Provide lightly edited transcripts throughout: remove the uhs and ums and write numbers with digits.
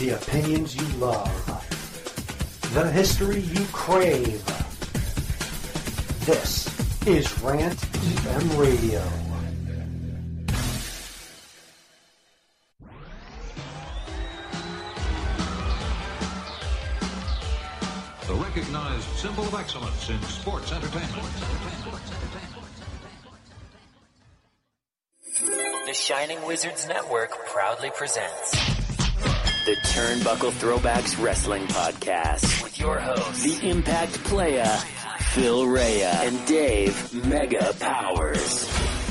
The opinions you love. The history you crave. This is Rant EM Radio. The recognized symbol of excellence in sports entertainment. The Shining Wizards Network proudly presents the Turnbuckle Throwbacks Wrestling Podcast with your hosts, the Impact Playa, Phil Rea, and Dave Mega Powers.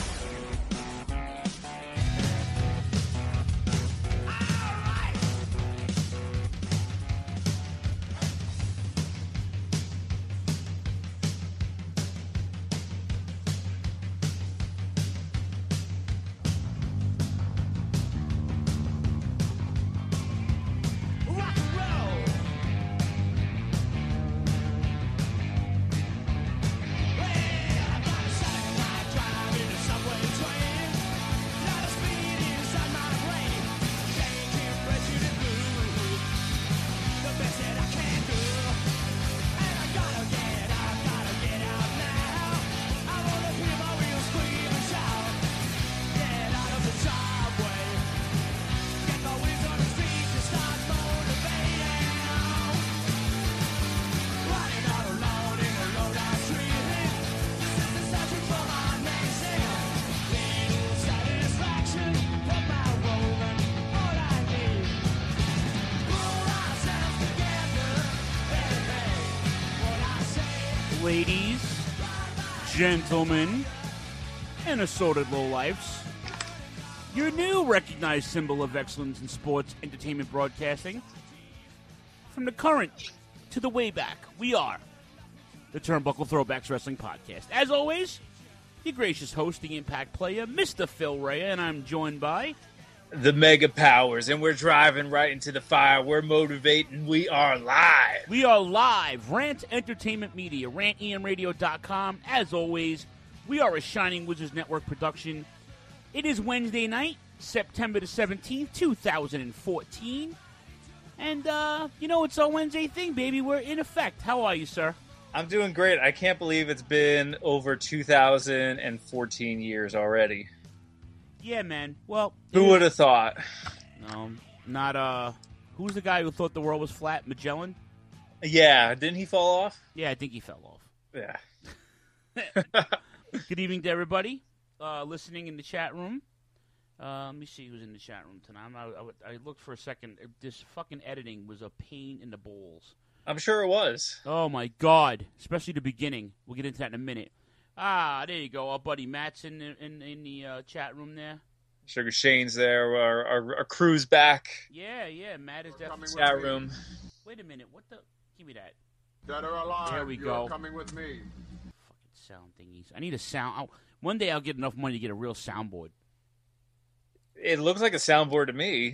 Ladies, gentlemen, and assorted lowlifes, your new recognized symbol of excellence in sports entertainment broadcasting. From the current to the way back, we are the Turnbuckle Throwbacks Wrestling Podcast. As always, your gracious host, the Impact Player, Mr. Phil Rea, and I'm joined by the Mega Powers, and we're driving right into the fire. We're motivating. We are live. We are live. Rant Entertainment Media, rantemradio.com. As always, we are a Shining Wizards Network production. It is Wednesday night, September the 17th, 2014. And, it's our Wednesday thing, baby. We're in effect. How are you, sir? I'm doing great. I can't believe it's been over 2014 years already. Yeah, man. Well, who would have thought? No, not who's the guy who thought the world was flat? Magellan? Yeah, didn't he fall off? Yeah, I think he fell off. Yeah. Good evening to everybody listening in the chat room. Let me see who's in the chat room tonight. I looked for a second. This fucking editing was a pain in the balls. I'm sure it was. Oh my god! Especially the beginning. We'll get into that in a minute. Ah, there you go. Our buddy Matt's in the chat room there. Sugar Shane's there. Our crew's back. Yeah. Matt is definitely in the chat room. Wait a minute. What the? Give me that. Dead or alive, there we go. You're coming with me. Fucking sound thingies. I need a sound. One day I'll get enough money to get a real soundboard. It looks like a soundboard to me.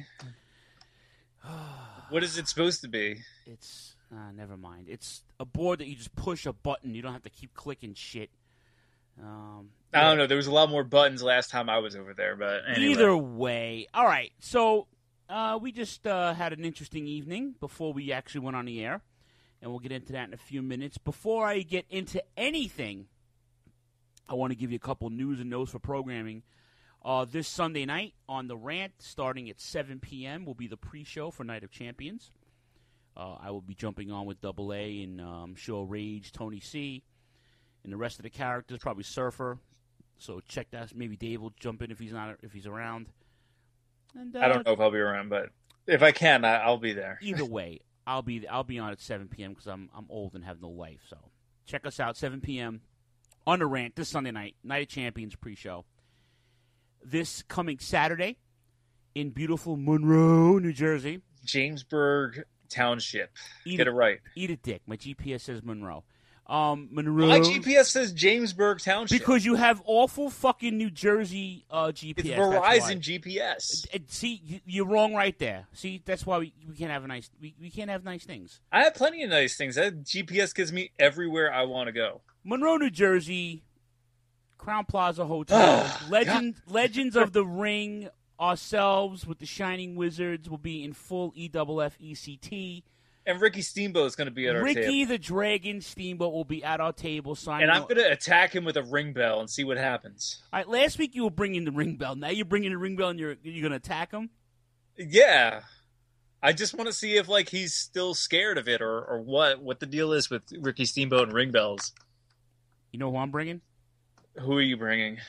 What is it supposed to be? It's never mind. It's a board that you just push a button. You don't have to keep clicking shit. I don't know. There was a lot more buttons last time I was over there, but anyway. Either way. All right. So we just had an interesting evening before we actually went on the air, and we'll get into that in a few minutes. Before I get into anything, I want to give you a couple news and notes for programming. This Sunday night on The Rant, starting at 7 p.m., will be the pre-show for Night of Champions. I will be jumping on with Double A and I'm sure Rage, Tony C., and the rest of the characters, probably Surfer. So check that. Maybe Dave will jump in if he's around. And I don't know if I'll be around, but if I can, I'll be there. Either way, I'll be on at 7 p.m. because I'm old and have no life. So check us out 7 p.m. on The Rant this Sunday night, Night of Champions pre-show. This coming Saturday in beautiful Monroe, New Jersey. Jamesburg Township. Get it right. Eat a dick. My GPS says Monroe. Monroe. My GPS says Jamesburg Township. Because you have awful fucking New Jersey GPS. It's Verizon GPS. See, you're wrong right there. See, that's why we can't have we can't have nice things. I have plenty of nice things. That GPS gives me everywhere I want to go. Monroe, New Jersey, Crown Plaza Hotel, Legends of the Ring ourselves with the Shining Wizards will be in full EFFECT. And Ricky Steamboat is going to be at our table. Ricky the Dragon Steamboat will be at our table signing. And I'm going to attack him with a ring bell and see what happens. All right, last week you were bringing the ring bell. Now you're bringing the ring bell and you're going to attack him? Yeah. I just want to see if like he's still scared of it or what the deal is with Ricky Steamboat and ring bells. You know who I'm bringing? Who are you bringing?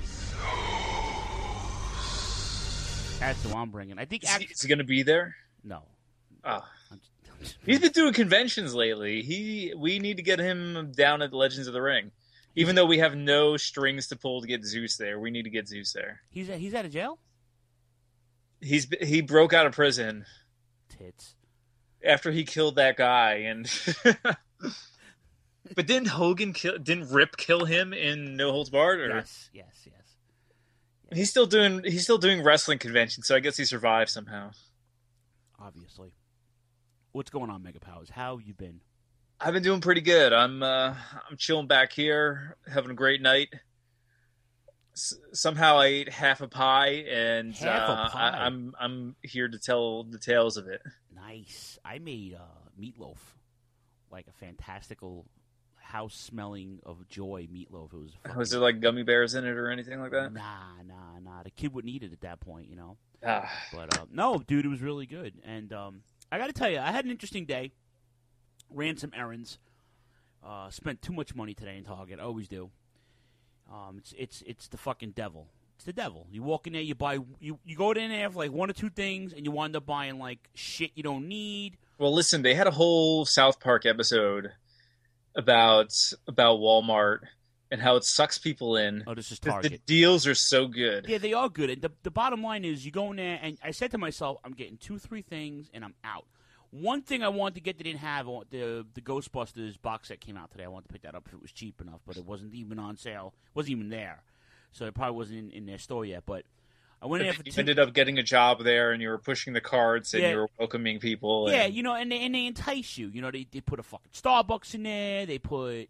That's who I'm bringing. I think is he going to be there? No. Oh. He's been doing conventions lately. We need to get him down at Legends of the Ring. Even though we have no strings to pull to get Zeus there, we need to get Zeus there. He's out of jail? He broke out of prison. Tits. After he killed that guy, and but didn't Rip kill him in No Holds Barred? Or? Yes. He's still doing wrestling conventions, so I guess he survived somehow. Obviously. What's going on, Mega Powers? How you been? I've been doing pretty good. I'm chilling back here, having a great night. Somehow I ate half a pie, and I'm here to tell the tales of it. Nice. I made meatloaf, like a fantastical house-smelling of joy meatloaf. It was. Was there like gummy bears in it or anything like that? Nah. The kid wouldn't eat it at that point, you know. But no, dude, it was really good, and I got to tell you, I had an interesting day. Ran some errands. Spent too much money today in Target. I always do. It's the fucking devil. It's the devil. You walk in there, you buy, you go in there for like one or two things, and you wind up buying like shit you don't need. Well, listen, they had a whole South Park episode about Walmart and how it sucks people in. Oh, this is Target. The deals are so good. Yeah, they are good. And the bottom line is, you go in there, and I said to myself, I'm getting 2-3 things, and I'm out. One thing I wanted to get that didn't have, the Ghostbusters box set came out today. I wanted to pick that up if it was cheap enough, but it wasn't even on sale. It wasn't even there. So it probably wasn't in their store yet. But I went in there for you ended up getting a job there, and you were pushing the carts, and you were welcoming people. Yeah, you know, and they entice you. You know, they put a fucking Starbucks in there. They put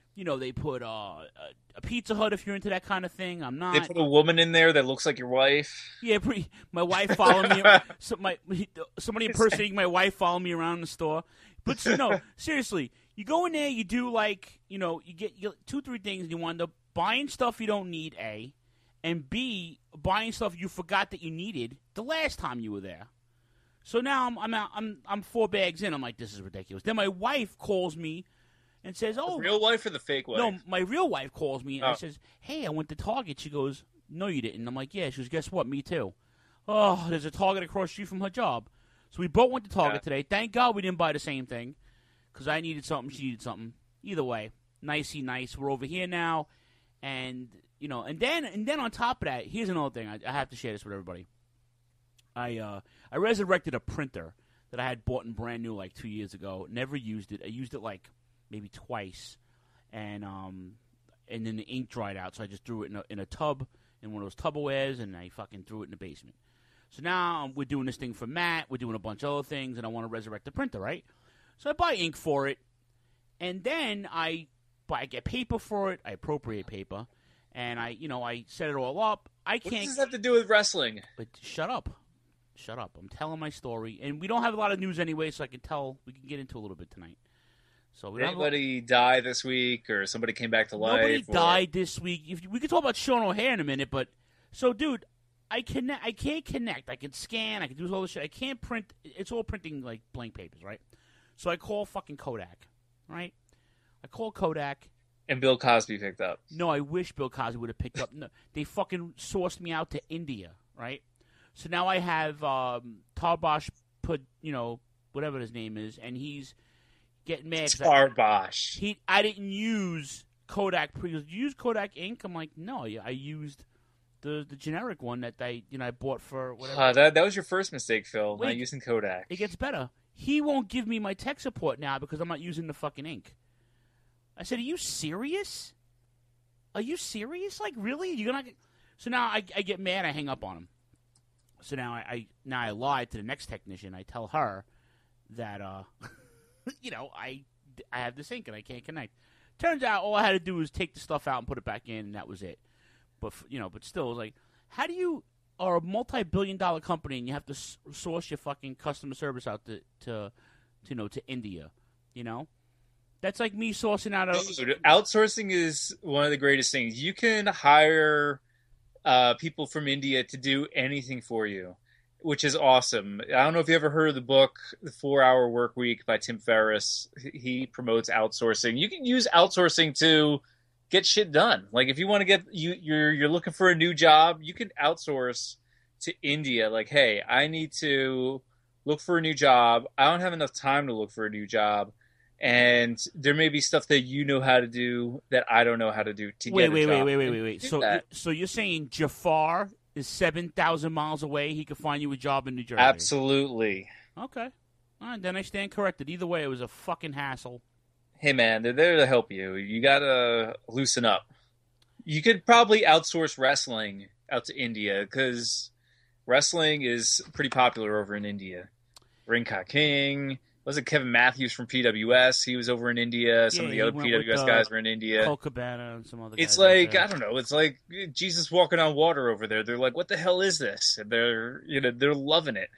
a Pizza Hut if you're into that kind of thing. I'm not. They put a woman in there that looks like your wife. Yeah, my wife followed me. Somebody impersonating my wife followed me around the store. But no, seriously, you go in there, you do like, you get 2-3 things, and you wind up buying stuff you don't need, A, and B, buying stuff you forgot that you needed the last time you were there. So now I'm 4 bags in. I'm like, this is ridiculous. Then my wife calls me and says, "Oh, the real wife or the fake wife?" No, my real wife calls me and says, "Hey, I went to Target." She goes, "No, you didn't." I'm like, "Yeah." She goes, "Guess what? Me too." Oh, there's a Target across the street from her job. So we both went to Target today. Thank God we didn't buy the same thing, because I needed something, she needed something. Either way, nicey nice. We're over here now, and and then on top of that, here's another thing. I have to share this with everybody. I resurrected a printer that I had bought and brand new like 2 years ago. Never used it. I used it like maybe twice, and then the ink dried out, so I just threw it in a tub, in one of those Tupperwares, and I fucking threw it in the basement. So now we're doing this thing for Matt, we're doing a bunch of other things, and I want to resurrect the printer, right? So I buy ink for it, and then I get paper for it, I appropriate paper, and I set it all up. I can't. What does this have to do with wrestling? But shut up. I'm telling my story, and we don't have a lot of news anyway, so we can get into a little bit tonight. So did anybody die this week, or somebody came back to life? Nobody died this week. We could talk about Sean O'Hare in a minute, but so, dude, I can't connect. I can scan. I can do all this shit. I can't print. It's all printing like blank papers, right? So I call fucking Kodak, right? I call Kodak. And Bill Cosby picked up. No, I wish Bill Cosby would have picked up. No, they fucking sourced me out to India, right? So now I have Tarbosh put, whatever his name is, and he's getting mad. Tarbosh. I didn't use Kodak. He goes, "Did you use Kodak ink?" I'm like, "No, I used the generic one that I bought for whatever." That was your first mistake, Phil. Wait, not using Kodak. It gets better. He won't give me my tech support now because I'm not using the fucking ink. I said, "Are you serious? Are you serious? Like, really? You're gonna?" So now I get mad. I hang up on him. So now I lie to the next technician. I tell her that I have this ink and I can't connect. Turns out all I had to do was take the stuff out and put it back in, and that was it. But but still, it was like, how do you are a multi-billion-dollar company, and you have to source your fucking customer service out to India. You know, that's like me sourcing out of. Dude, outsourcing is one of the greatest things. You can hire people from India to do anything for you, which is awesome. I don't know if you ever heard of the book The 4-Hour Work Week by Tim Ferriss. He promotes outsourcing. You can use outsourcing to get shit done. Like if you want to get you're looking for a new job, you can outsource to India. Like, hey, I need to look for a new job. I don't have enough time to look for a new job. And there may be stuff that you know how to do that I don't know how to do to get a job. Wait. So you're saying Jafar is 7,000 miles away? He could find you a job in New Jersey? Absolutely. Okay. All right, then I stand corrected. Either way, it was a fucking hassle. Hey, man, they're there to help you. You got to loosen up. You could probably outsource wrestling out to India because wrestling is pretty popular over in India. Ringka King. Was it Kevin Matthews from PWS? He was over in India. Some of the other PWS guys were in India. Colt Cabana and some other guys. It's like, I don't know. It's like Jesus walking on water over there. They're like, what the hell is this? And they're loving it.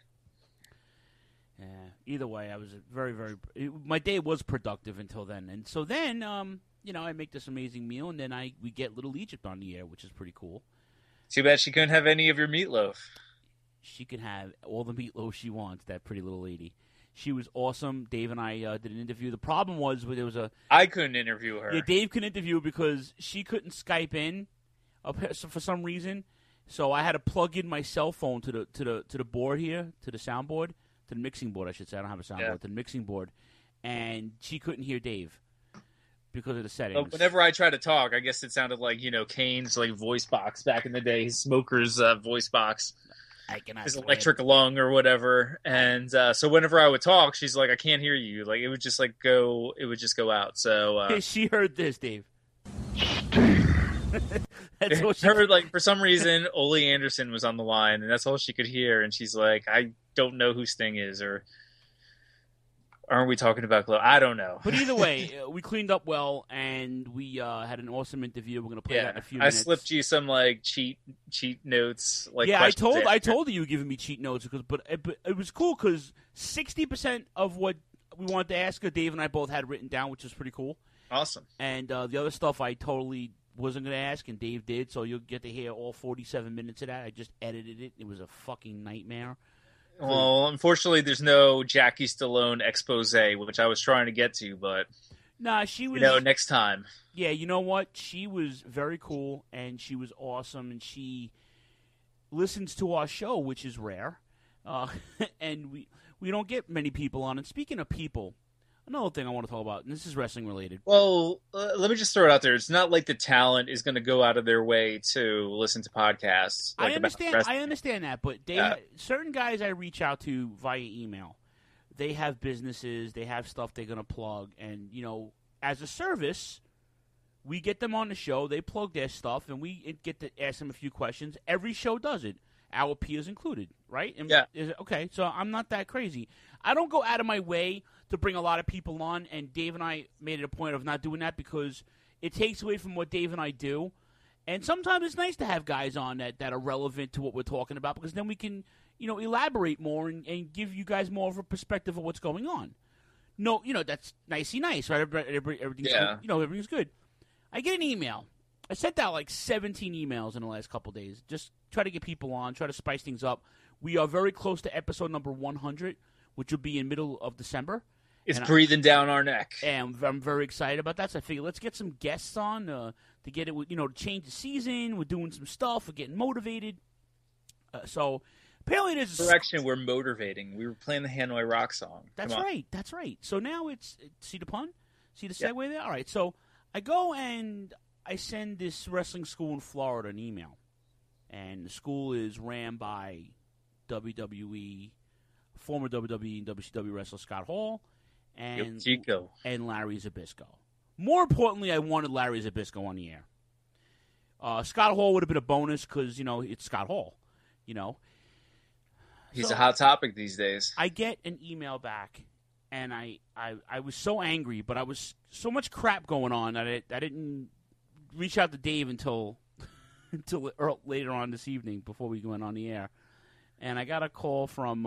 Yeah. Either way, I was my day was productive until then. And so then, I make this amazing meal, and then we get Little Egypt on the air, which is pretty cool. Too bad she couldn't have any of your meatloaf. She can have all the meatloaf she wants, that pretty little lady. She was awesome. Dave and I did an interview. The problem was there was I couldn't interview her. Yeah, Dave couldn't interview her because she couldn't Skype in for some reason. So I had to plug in my cell phone to the board here, to the soundboard, to the mixing board, I should say. I don't have a soundboard, to the mixing board, and she couldn't hear Dave because of the settings. But whenever I try to talk, I guess it sounded like Kane's like voice box back in the day, his smoker's voice box. His electric lung or whatever, and so whenever I would talk, she's like, "I can't hear you." Like it would just go out. So she heard this, Dave. That's what she heard. Like for some reason, Ole Anderson was on the line, and that's all she could hear. And she's like, "I don't know who Sting is," or aren't we talking about Glow? I don't know. But either way, we cleaned up well, and we had an awesome interview. We're going to play that in a few minutes. I slipped you some like cheat notes. Like I told you were giving me cheat notes but it was cool because 60% of what we wanted to ask her, Dave and I both had written down, which was pretty cool. Awesome. And the other stuff I totally wasn't going to ask, and Dave did, so you'll get to hear all 47 minutes of that. I just edited it. It was a fucking nightmare. Well, unfortunately, there's no Jackie Stallone expose, which I was trying to get to, but nah, she was. Next time. Yeah, you know what? She was very cool, and she was awesome, and she listens to our show, which is rare, and we don't get many people on. And speaking of people, another thing I want to talk about, and this is wrestling related. Well, let me just throw it out there. It's not like the talent is going to go out of their way to listen to podcasts. I understand that, but certain guys I reach out to via email, they have businesses, they have stuff they're going to plug, and as a service, we get them on the show, they plug their stuff, and we get to ask them a few questions. Every show does it. Our peers included, right? Okay, so I'm not that crazy. I don't go out of my way to bring a lot of people on, and Dave and I made it a point of not doing that because it takes away from what Dave and I do. And sometimes it's nice to have guys on that are relevant to what we're talking about because then we can, elaborate more and give you guys more of a perspective of what's going on. No, that's nicey nice, right? Everything's good. I get an email. I sent out like 17 emails in the last couple of days. Just try to get people on, try to spice things up. We are very close to episode number 100, which will be in middle of December. It's breathing down our neck. And I'm very excited about that. So I figured let's get some guests on to get it, to change the season. We're doing some stuff. We're getting motivated. So apparently there's a direction we're motivating. We were playing the Hanoi Rock song. That's right. So now it's, see the pun? See the segue there? All right. So I go and I send this wrestling school in Florida an email. And the school is ran by former WWE and WCW wrestler Scott Hall and Larry Zbyszko. More importantly, I wanted Larry Zbyszko on the air. Scott Hall would have been a bonus because, it's Scott Hall, He's a hot topic these days. I get an email back, and I was so angry, but I was so much crap going on that I didn't reach out to Dave until until later on this evening before we went on the air, and I got a call from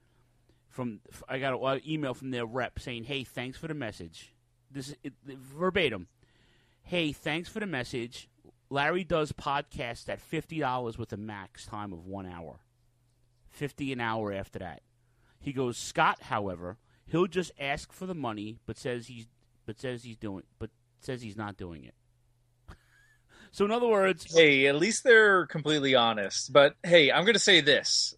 I got an email from their rep saying, "Hey, thanks for the message." This is verbatim. "Hey, thanks for the message. Larry does podcasts at $50 with a max time of 1 hour. $50 an hour after that." He goes, "Scott, however, he'll just ask for the money, but says he's not doing it." So in other words, hey, at least they're completely honest. But hey, I'm going to say this.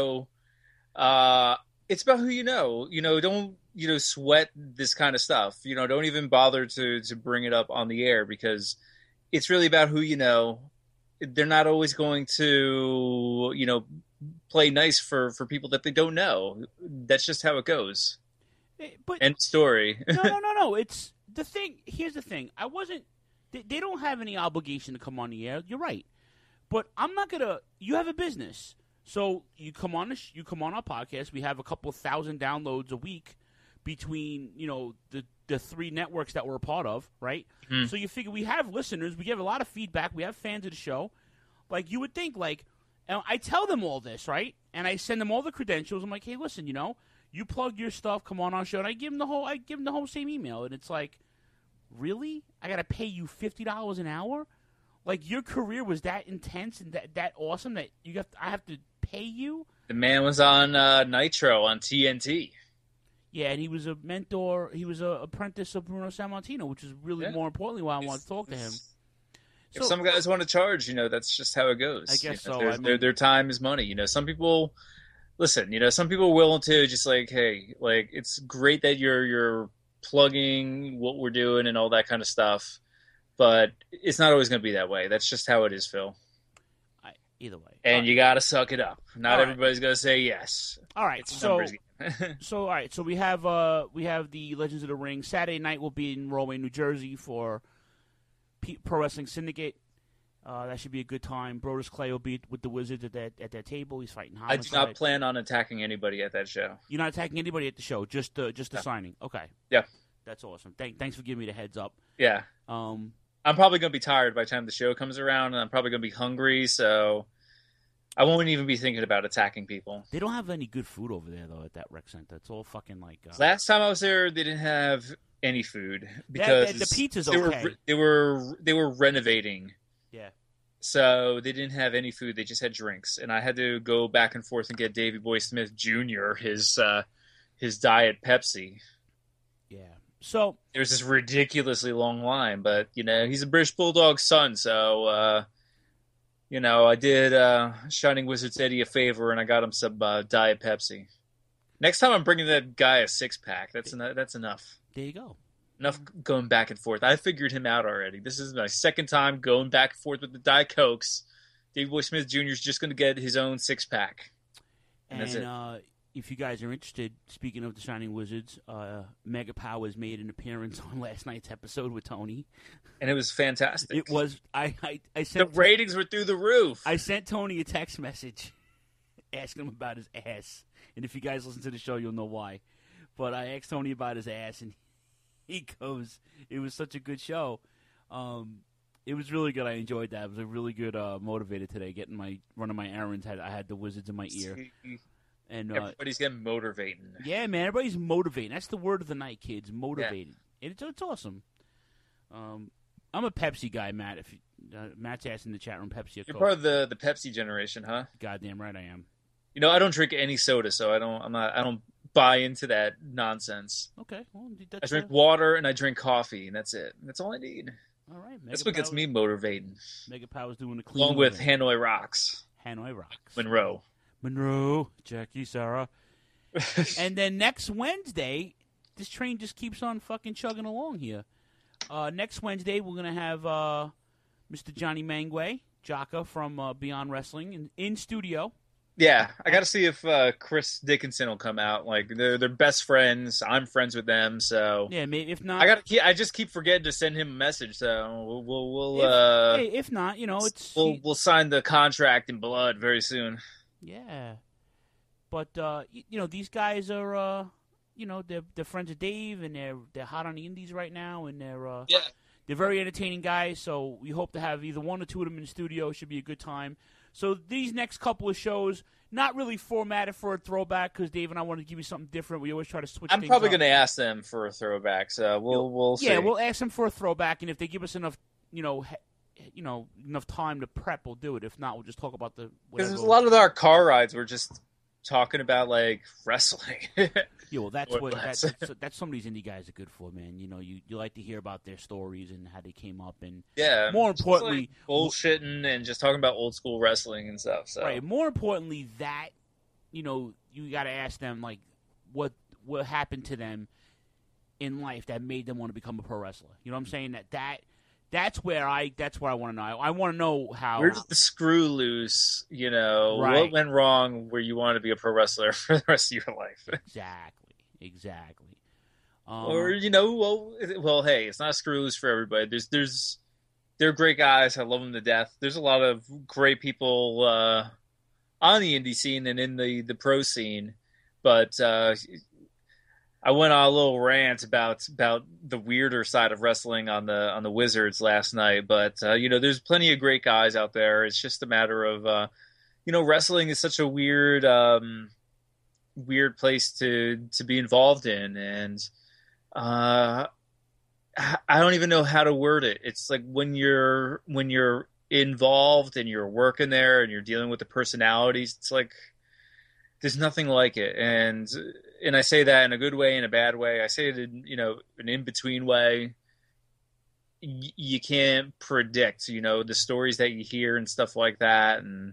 It's about who you know. Don't sweat this kind of stuff. Don't even bother to bring it up on the air, because it's really about who you know. They're not always going to play nice for people that they don't know. That's just how it goes. but End story. no. It's the thing. Here's the thing. They don't have any obligation to come on the air. You're right, but I'm not gonna. You have a business, so you come on our podcast. We have a couple of thousand downloads a week between the three networks that we're a part of, right? Mm-hmm. So you figure we have listeners. We give a lot of feedback. We have fans of the show. Like you would think, and I tell them all this, right? And I send them all the credentials. I'm like, hey, listen, you plug your stuff, come on our show, and I give them the whole same email, and it's like, really? I got to pay you $50 an hour? Like, your career was that intense and that awesome that I have to pay you? The man was on Nitro on TNT. Yeah, and he was a mentor. He was an apprentice of Bruno Sammartino, which is really more importantly why I want to talk to him. If some guys want to charge, that's just how it goes. I guess so. Their time is money. Some people, listen, some people are willing to just hey, it's great that you're plugging what we're doing and all that kind of stuff, but it's not always going to be that way. That's just how it is, Phil. Either way, and you got to suck it up. Not everybody's going to say yes. All right, so we have the Legends of the Ring. Saturday night will be in Rahway, New Jersey for Pro Wrestling Syndicate. That should be a good time. Brodus Clay will be with the Wizards at that table. He's fighting Homicide. I do not plan on attacking anybody at that show. You're not attacking anybody at the show, just the signing. Okay. Yeah. That's awesome. Thanks for giving me the heads up. Yeah. I'm probably going to be tired by the time the show comes around, and I'm probably going to be hungry, so I won't even be thinking about attacking people. They don't have any good food over there, though, at that rec center. It's all fucking Last time I was there, they didn't have any food because the pizza's okay. They were renovating. Yeah. So they didn't have any food. They just had drinks, and I had to go back and forth and get Davey Boy Smith Jr. his Diet Pepsi. Yeah. So there was this ridiculously long line, but he's a British Bulldog son, so I did Shining Wizards Eddie a favor, and I got him some Diet Pepsi. Next time I'm bringing that guy a 6-pack. That's enough. There you go. Enough going back and forth. I figured him out already. This is my second time going back and forth with the Diet Cokes. Davey Boy Smith Jr. is just going to get his own 6-pack. And that's it. If you guys are interested, speaking of the Shining Wizards, Mega Powers made an appearance on last night's episode with Tony. And it was fantastic. It was. I sent the ratings were through the roof. I sent Tony a text message asking him about his ass. And if you guys listen to the show, you'll know why. But I asked Tony about his ass, and he goes, it was such a good show. It was really good. I enjoyed that. It was a really good motivated today, running my errands. I had the Wizards in my ear. And everybody's getting motivating. Yeah, man, everybody's motivating. That's the word of the night, kids. Motivated. Yeah. It's awesome. I'm a Pepsi guy, Matt. If Matt's asking in the chat room, Pepsi. You're part of the Pepsi generation, huh? Goddamn right, I am. I don't drink any soda, so I don't buy into that nonsense. Okay, well, I drink water and I drink coffee, and that's it. That's all I need. All right, that's what gets me motivating. Mega Power's doing the clean. Along with Hanoi Rocks. Hanoi Rocks. Monroe, Jackie, Sarah. And then next Wednesday, this train just keeps on fucking chugging along here. Next Wednesday, we're going to have Mr. Johnny Mangway, Jaka from Beyond Wrestling, in studio. Yeah, I got to see if Chris Dickinson will come out. They're best friends. I'm friends with them, so yeah. Maybe if not, I just keep forgetting to send him a message. So if not, we'll sign the contract in blood very soon. Yeah, but these guys are they're friends of Dave, and they're hot on the indies right now, and they're They're very entertaining guys, so we hope to have either one or two of them in the studio. It should be a good time. So these next couple of shows, not really formatted for a throwback because Dave and I want to give you something different. We always try to switch I'm things probably up. going to ask them for a throwback, so we'll see. Yeah, we'll ask them for a throwback, and if they give us enough, enough time to prep, we'll do it. If not, we'll just talk about the Because whatever. a lot of our car rides were just talking about like wrestling. Yeah, well, that's Or what less. that's some of these indie guys are good for, man. You know, you like to hear about their stories and how they came up, and Yeah. more just, importantly, like, bullshitting and just talking about old school wrestling and stuff. So right. More importantly, that you got to ask them like what happened to them in life that made them want to become a pro wrestler. You know what I'm saying? That's where I want to know. I want to know how. where did the screw loose? Right. What went wrong where you wanted to be a pro wrestler for the rest of your life? Exactly. Or well, hey, it's not a screw loose for everybody. They're great guys. I love them to death. There's a lot of great people on the indie scene and in the pro scene, but I went on a little rant about the weirder side of wrestling on the Wizards last night. But there's plenty of great guys out there. It's just a matter of wrestling is such a weird place to be involved in, and I don't even know how to word it. It's like when you're involved and you're working there and you're dealing with the personalities, it's like there's nothing like it. And I say that in a good way and a bad way. I say it in an in-between way. You can't predict the stories that you hear and stuff like that, and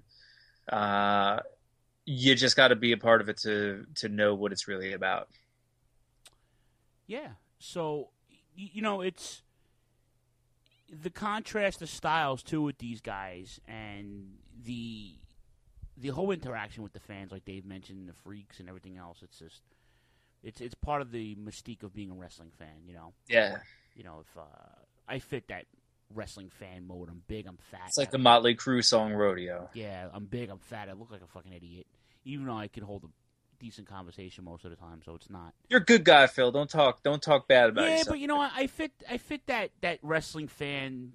you just got to be a part of it to know what it's really about. Yeah. So, it's the contrast of styles, too, with these guys and the whole interaction with the fans, like Dave mentioned, the freaks and everything else. It's just, it's part of the mystique of being a wrestling fan, Yeah. If I fit that wrestling fan mode, I'm big, I'm fat. It's like the Motley Crue song Rodeo. Yeah, I'm big, I'm fat. I look like a fucking idiot, even though I can hold a decent conversation most of the time, so it's not. You're a good guy, Phil. Don't talk bad about yourself. Yeah, but I fit that wrestling fan,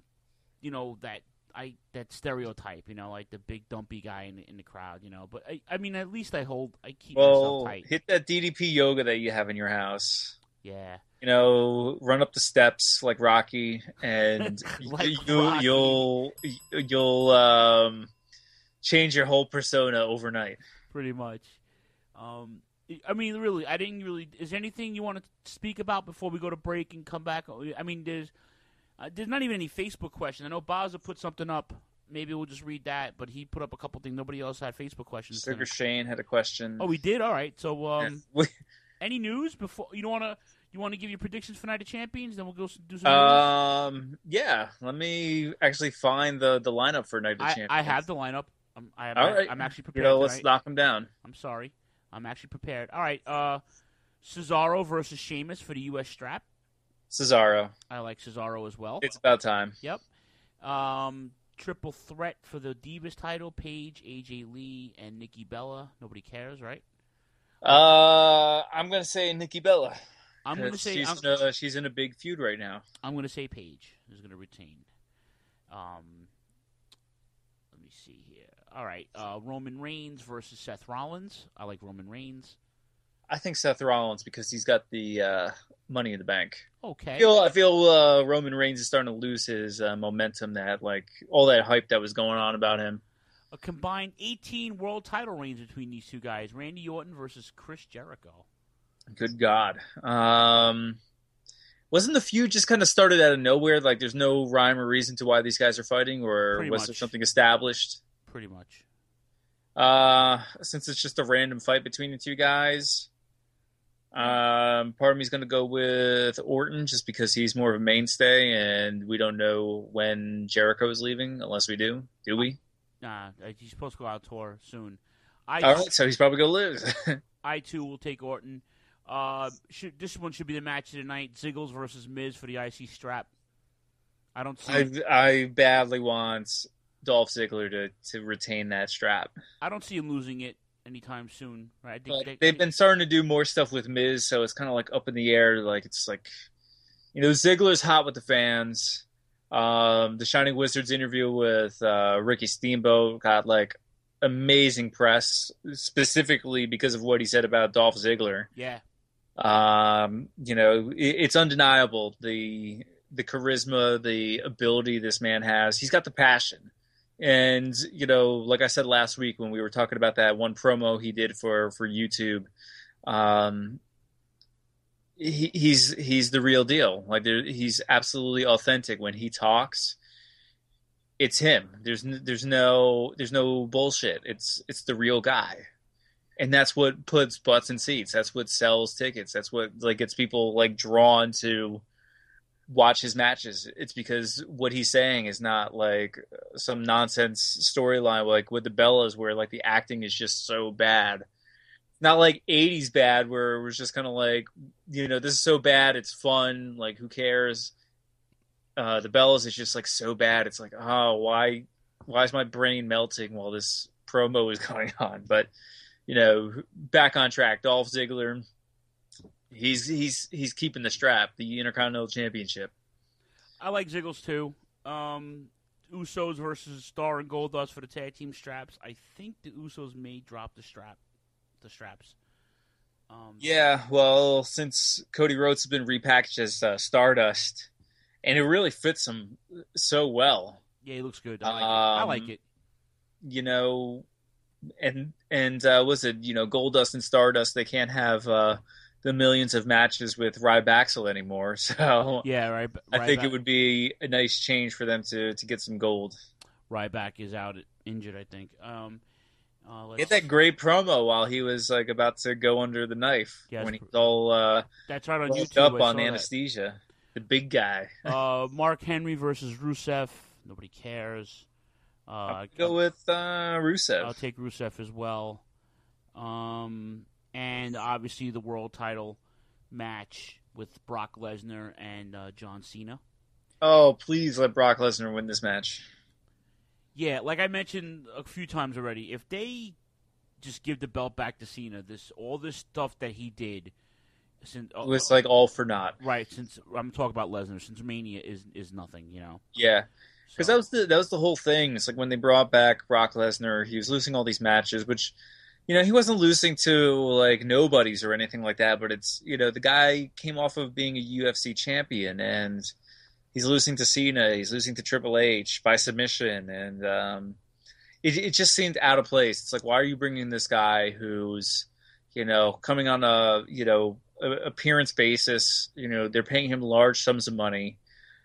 that stereotype, like the big dumpy guy in the crowd, But I mean, at least I keep myself tight. Hit that DDP yoga that you have in your house. Yeah. Run up the steps like Rocky, and Rocky. you'll change your whole persona overnight. Pretty much. I mean, really, I didn't really. Is there anything you want to speak about before we go to break and come back? I mean, there's not even any Facebook questions. I know Baza put something up. Maybe we'll just read that. But he put up a couple things. Nobody else had Facebook questions. Sugar Shane had a question. Oh, we did. All right. So, any news before you want to give your predictions for Night of Champions? Then we'll go do some news. Yeah. Let me actually find the lineup for Night of Champions. I have the lineup. All right. I'm actually prepared. Let's knock them down. I'm sorry. I'm actually prepared. All right. Cesaro versus Sheamus for the U.S. strap. Cesaro. I like Cesaro as well. It's about time. Yep. Triple threat for the Divas title: Paige, AJ Lee, and Nikki Bella. Nobody cares, right? I'm gonna say Nikki Bella. I'm gonna say she's in a big feud right now. I'm gonna say Paige is gonna retain. Let me see here. All right. Roman Reigns versus Seth Rollins. I like Roman Reigns. I think Seth Rollins because he's got the Money in the Bank. Okay. I feel Roman Reigns is starting to lose his momentum. That all that hype that was going on about him. A combined 18 world title reigns between these two guys. Randy Orton versus Chris Jericho. Good God. Wasn't the feud just kind of started out of nowhere? Like there's no rhyme or reason to why these guys are fighting, or Pretty was much. there something established? Pretty much. Since it's just a random fight between the two guys, part of me is going to go with Orton just because he's more of a mainstay, and we don't know when Jericho is leaving unless we do. Do we? Nah, he's supposed to go out tour soon. All right, so he's probably going to lose. I too will take Orton. This one should be the match of the night: Ziggles versus Miz for the IC strap. I don't see. I badly want Dolph Ziggler to retain that strap. I don't see him losing it anytime soon. Right? They've been starting to do more stuff with Miz, so it's kind of like up in the air. Like it's like, Ziggler's hot with the fans. The Shining Wizards interview with Ricky Steamboat got like amazing press, specifically because of what he said about Dolph Ziggler. Yeah. It's undeniable the charisma, the ability this man has. He's got the passion. And, like I said last week when we were talking about that one promo he did for YouTube, he's the real deal. Like he's absolutely authentic when he talks. It's him. There's no bullshit. It's the real guy. And that's what puts butts in seats. That's what sells tickets. That's what like gets people like drawn to watch his matches. It's because what he's saying is not like some nonsense storyline like with the Bellas where like the acting is just so bad. Not like 80s bad where it was just kind of like, this is so bad, it's fun, like who cares? The Bellas is just like so bad. It's like, oh, why is my brain melting while this promo is going on? But back on track. Dolph Ziggler, he's keeping the strap, the Intercontinental Championship. I like Ziggles too. Usos versus Star and Goldust for the tag team straps. I think the Usos may drop the straps. Yeah, well, since Cody Rhodes has been repackaged as Stardust, and it really fits him so well. Yeah, he looks good. I like it. Was it Goldust and Stardust? They can't have the millions of matches with Ryback anymore. So yeah, right. I think it would be a nice change for them to get some gold. Ryback is out injured, I think. Get that great promo while he was like about to go under the knife when he's all that's right on YouTube. Up on anesthesia, the big guy. Mark Henry versus Rusev. Nobody cares. I'll go with Rusev. I'll take Rusev as well. And obviously the world title match with Brock Lesnar and John Cena. Oh, please let Brock Lesnar win this match. Yeah, like I mentioned a few times already, if they just give the belt back to Cena, all this stuff that he did, since it was like all for naught. Right, since I'm talking about Lesnar, since Mania is nothing, Yeah, because that was the whole thing. It's like when they brought back Brock Lesnar, he was losing all these matches, which he wasn't losing to like nobodies or anything like that. But it's the guy came off of being a UFC champion and he's losing to Cena. He's losing to Triple H by submission. And it just seemed out of place. It's like, why are you bringing this guy who's, coming on a appearance basis? They're paying him large sums of money.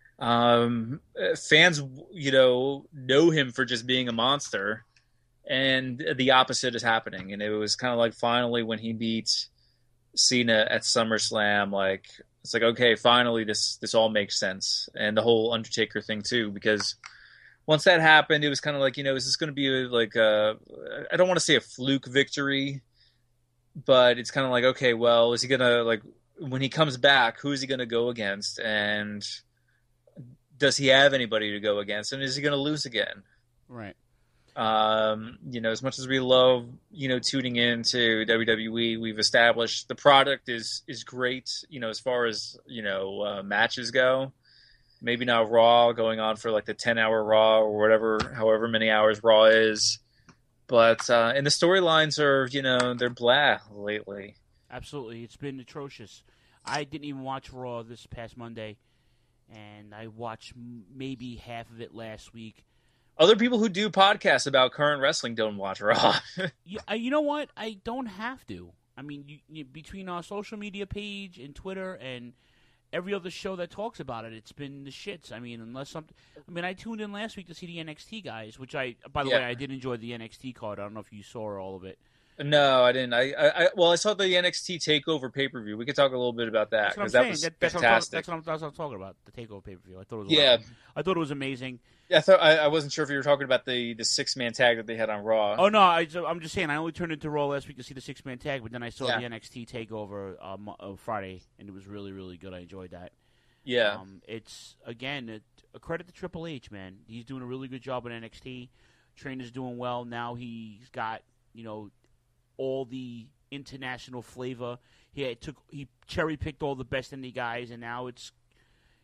Fans, know him for just being a monster. And the opposite is happening. And it was kind of like finally when he beat Cena at SummerSlam, like, it's like, okay, finally this all makes sense. And the whole Undertaker thing too, because once that happened, it was kind of like, is this going to be like I don't want to say a fluke victory, but it's kind of like, okay, well, is he going to, like, when he comes back, who is he going to go against? And does he have anybody to go against? And is he going to lose again? Right. As much as we love, tuning into WWE, we've established the product is great, as far as, matches go. Maybe not Raw going on for like the 10-hour Raw or whatever, however many hours Raw is. But, and the storylines are, they're blah lately. Absolutely. It's been atrocious. I didn't even watch Raw this past Monday, and I watched maybe half of it last week. Other people who do podcasts about current wrestling don't watch Raw. You know what? I don't have to. I mean, between our social media page and Twitter and every other show that talks about it, it's been the shits. I mean, I tuned in last week to see the NXT guys, which by the way, I did enjoy the NXT card. I don't know if you saw all of it. No, I didn't. I saw the NXT Takeover pay-per-view. We could talk a little bit about that because that was fantastic. That's what I'm talking about. The Takeover pay-per-view. I thought it was amazing. Yeah, I wasn't sure if you were talking about the 6-man tag that they had on Raw. Oh no, I'm just saying I only turned into Raw last week to see the 6-man tag, but then I saw the NXT Takeover Friday, and it was really, really good. I enjoyed that. Yeah, it's again a credit to Triple H, man. He's doing a really good job in NXT. Trainer's doing well. Now he's got all the international flavor. He cherry picked all the best indie guys, and now it's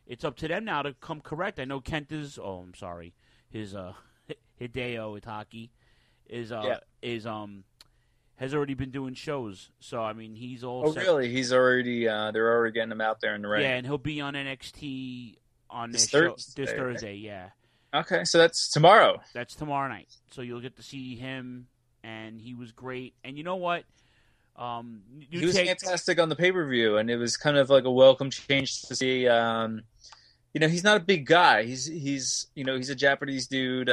it's up to them now to come correct. I know Kenta's. Oh, I'm sorry. His Hideo Itaki has already been doing shows. So I mean, he's all. Oh, set. really? He's already. They're already getting him out there in the ring. Yeah, and he'll be on NXT on This show Thursday, this right? Thursday. Yeah, Okay, so that's tomorrow. that's tomorrow night. So you'll get to see him, and he was great. And you know what? He was fantastic on the pay-per-view, and it was kind of like a welcome change to see. He's not a big guy. He's he's a Japanese dude.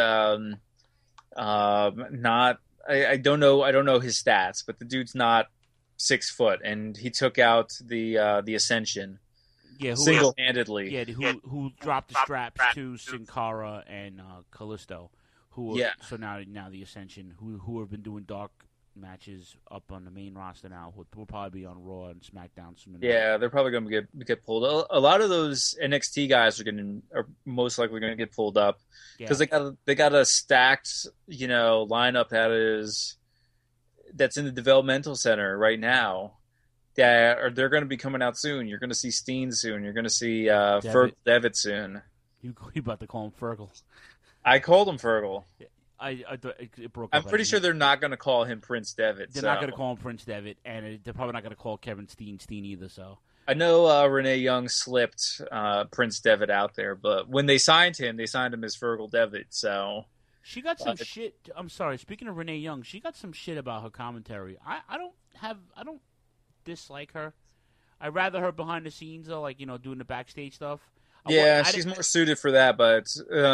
Not I don't know his stats, but the dude's not 6 foot, and he took out the Ascension single-handedly. Yeah, who dropped the straps to Sin Cara and Callisto, so now the Ascension, who have been doing dark matches up on the main roster now, will probably be on Raw and SmackDown soon enough. Yeah, they're probably going to get pulled. A lot of those NXT guys are most likely going to get pulled up because they got a stacked lineup that's in the developmental center right now. They're going to be coming out soon. You're going to see Steen soon. You're going to see Fergal Devitt soon. You about to call him Fergal? I called him Fergal. It broke I'm up. pretty sure they're not going to call him Prince Devitt. They're not going to call him Prince Devitt, and they're probably not going to call Kevin Steen either. So I know Renee Young slipped Prince Devitt out there, but when they signed him as Fergal Devitt. So she got some shit. I'm sorry. Speaking of Renee Young, she got some shit about her commentary. I don't dislike her. I'd rather her behind the scenes, though, like doing the backstage stuff. She's more suited for that, but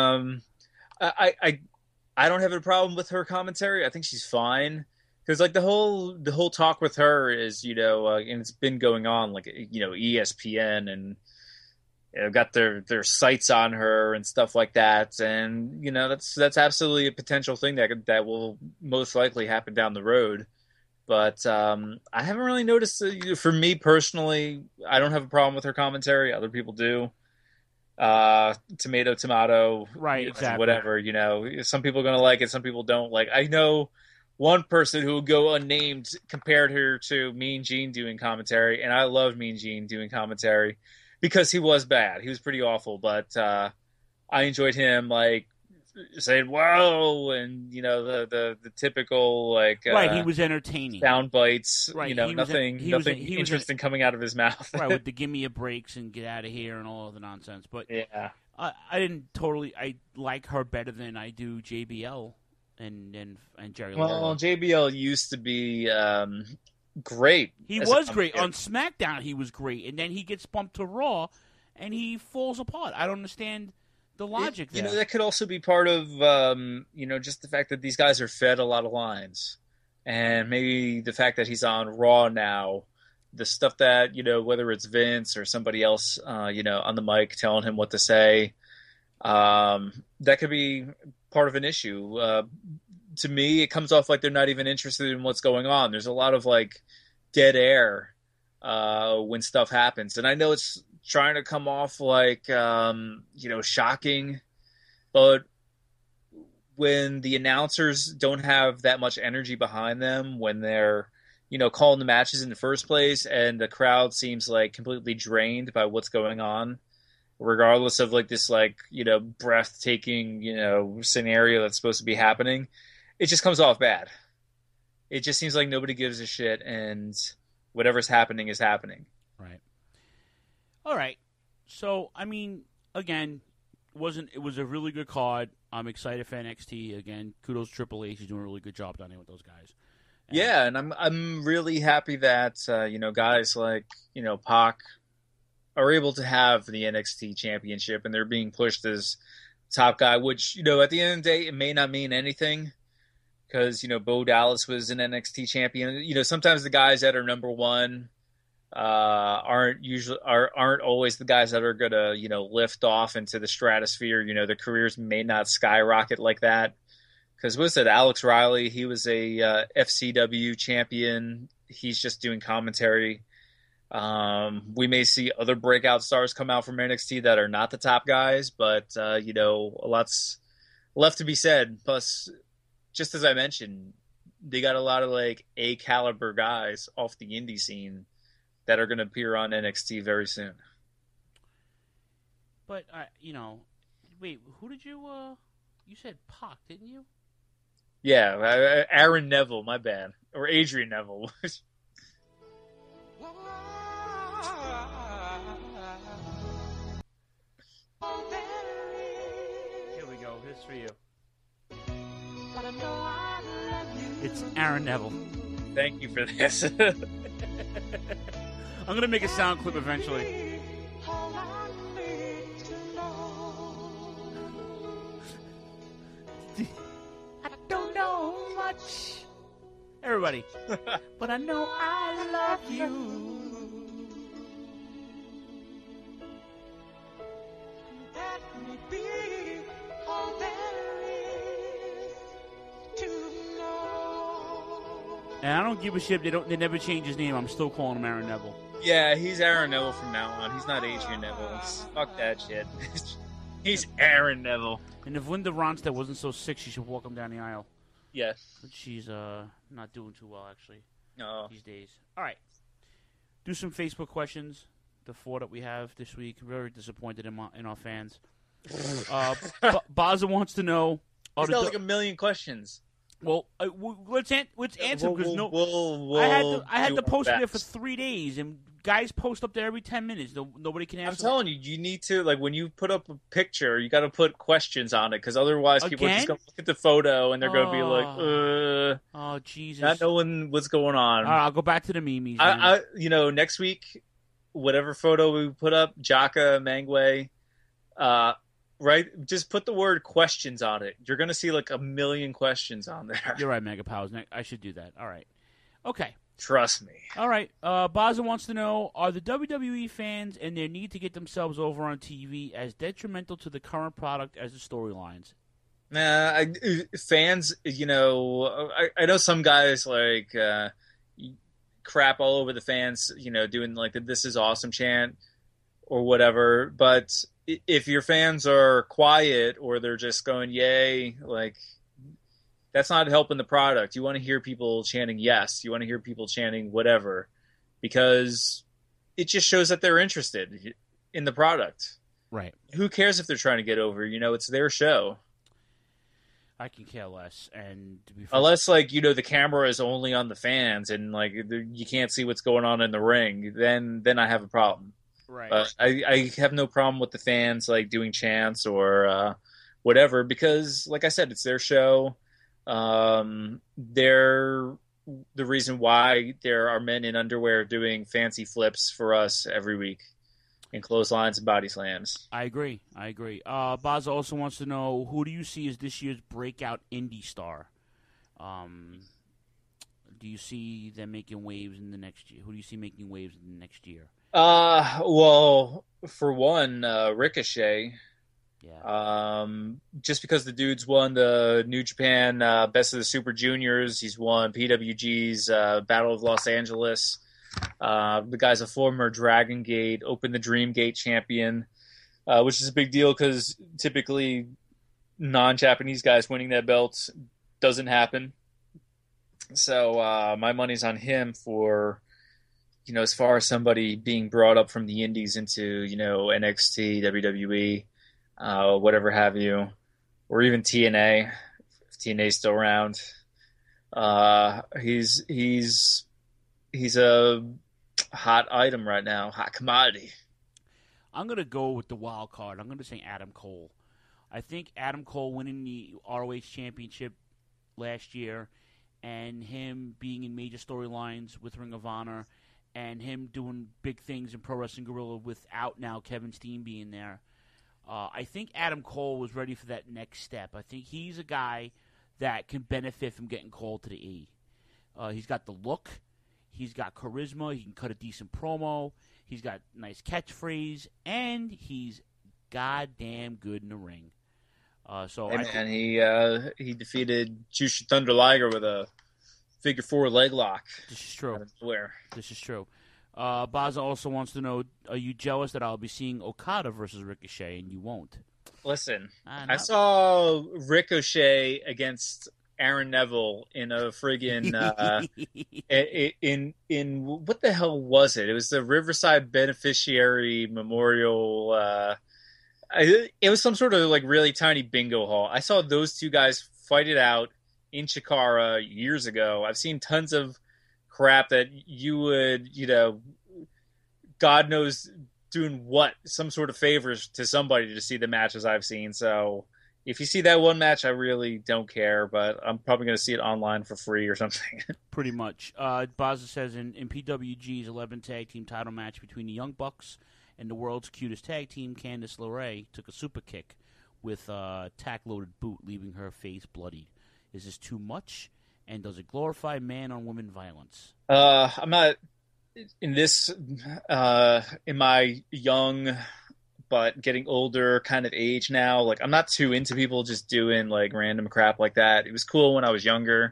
I don't have a problem with her commentary. I think she's fine because like the whole talk with her is and it's been going on like ESPN and got their sights on her and stuff like that, and that's absolutely a potential thing that will most likely happen down the road. But I haven't really noticed. For me personally, I don't have a problem with her commentary. Other people do. Tomato, right? Exactly. Whatever. Some people are gonna like it. Some people don't like. I know one person who will go unnamed compared her to Mean Gene doing commentary, and I love Mean Gene doing commentary because he was bad. He was pretty awful, but I enjoyed him like saying "whoa" and the typical like right. He was entertaining. Sound bites. Right. Nothing interesting coming out of his mouth. Right, with the "give me a breaks" and "get out of here" and all of the nonsense. But yeah, I didn't totally. I like her better than I do JBL and Jerry Lawler. Well, JBL used to be great. He was great on SmackDown. He was great, and then he gets bumped to Raw, and he falls apart. I don't understand the logic there. That could also be part of just the fact that these guys are fed a lot of lines, and maybe the fact that he's on Raw now, the stuff that whether it's Vince or somebody else on the mic telling him what to say, that could be part of an issue. To me, it comes off like they're not even interested in what's going on. There's a lot of like dead air when stuff happens, and I know it's trying to come off like shocking, but when the announcers don't have that much energy behind them, when they're calling the matches in the first place, and the crowd seems like completely drained by what's going on, regardless of like this breathtaking scenario that's supposed to be happening, it just comes off bad. It just seems like nobody gives a shit, and whatever's happening is happening. Right. All right. So, I mean, again, it was a really good card. I'm excited for NXT. Again, kudos to Triple H. He's doing a really good job down there with those guys. And I'm really happy that guys like Pac are able to have the NXT championship, and they're being pushed as top guy, which at the end of the day it may not mean anything, because Bo Dallas was an NXT champion. Sometimes the guys that are number one aren't always the guys that are gonna lift off into the stratosphere. Their careers may not skyrocket like that, because what was it, Alex Riley? He was a FCW champion. He's just doing commentary. We may see other breakout stars come out from NXT that are not the top guys, but a lot's left to be said. Plus, just as I mentioned, they got a lot of like A caliber guys off the indie scene that are going to appear on NXT very soon. But wait, who did you? You said Pac, didn't you? Yeah, Aaron Neville. My bad, or Adrian Neville. Here we go. This for you. It's Aaron Neville. Thank you for this. I'm gonna make a sound clip eventually. I don't know much, everybody, but I know I love you. That may be all there is to know. And I don't give a shit. They never change his name. I'm still calling him Aaron Neville. Yeah, he's Aaron Neville from now on. He's not Adrian Neville. Fuck that shit. He's Aaron Neville. And if Linda Ronstadt wasn't so sick, she should walk him down the aisle. Yes. But she's not doing too well, actually, these days. All right. Do some Facebook questions. The 4 that we have this week. Very disappointed in our fans. Baza wants to know... He's got like a million questions. Well, let's answer because I had to post there for 3 days, and guys post up there every 10 minutes. Nobody can answer. I'm telling you, you need to, like, when you put up a picture, you got to put questions on it, because otherwise people are just going to look at the photo and they're going to be like, oh, Jesus. Not knowing what's going on. All right, I'll go back to the memes. Next week, whatever photo we put up, Jaka, Mangwe, right? Just put the word questions on it. You're going to see like a million questions on there. You're right, Mega Powers. I should do that. All right. Okay. Trust me. All right. Baza wants to know, are the WWE fans and their need to get themselves over on TV as detrimental to the current product as the storylines? Nah, fans, I know some guys like crap all over the fans, doing like the "This is awesome" chant or whatever, but if your fans are quiet or they're just going yay, like, that's not helping the product. You want to hear people chanting yes. You want to hear people chanting whatever, because it just shows that they're interested in the product. Right. Who cares if they're trying to get over? It's their show. I can care less. And to be fair, unless, the camera is only on the fans and, you can't see what's going on in the ring, then I have a problem. Right. I have no problem with the fans doing chants or whatever, because, like I said, it's their show. They're the reason why there are men in underwear doing fancy flips for us every week in clotheslines and body slams. I agree. Baza also wants to know, who do you see as this year's breakout indie star? Do you see them making waves in the next year? Who do you see making waves in the next year? Well, for one, Ricochet. Yeah. Just because the dude's won the New Japan Best of the Super Juniors, he's won PWG's Battle of Los Angeles. The guy's a former Dragon Gate, Open the Dream Gate champion, which is a big deal because typically non-Japanese guys winning that belt doesn't happen. So my money's on him for, as far as somebody being brought up from the indies into, NXT, WWE, whatever have you, or even TNA, if TNA's still around. He's a hot item right now, hot commodity. I'm going to go with the wild card. I'm going to say Adam Cole. I think Adam Cole winning the ROH Championship last year and him being in major storylines with Ring of Honor and him doing big things in Pro Wrestling Guerrilla without now Kevin Steen being there. I think Adam Cole was ready for that next step. I think he's a guy that can benefit from getting called to the E. He's got the look. He's got charisma. He can cut a decent promo. He's got nice catchphrase. And he's goddamn good in the ring. He defeated Jushin Thunder Liger with a figure 4 leg lock. This is true. This is true. Baza also wants to know, are you jealous that I'll be seeing Okada versus Ricochet and you won't? Listen, I saw Ricochet against Aaron Neville in a friggin' in what the hell was it? It was the Riverside Beneficiary Memorial it was some sort of like really tiny bingo hall. I saw those two guys fight it out in Chikara years ago. I've seen tons of crap that you would, God knows doing what, some sort of favors to somebody to see the matches I've seen. So if you see that one match, I really don't care, but I'm probably going to see it online for free or something. Pretty much. Baza says in PWG's 11 tag team title match between the Young Bucks and the world's cutest tag team, Candice LeRae took a super kick with a tack-loaded boot, leaving her face bloodied. Is this too much? And does it glorify man-on-woman violence? I'm not in this, in my young but getting older kind of age now. Like, I'm not too into people just doing like random crap like that. It was cool when I was younger.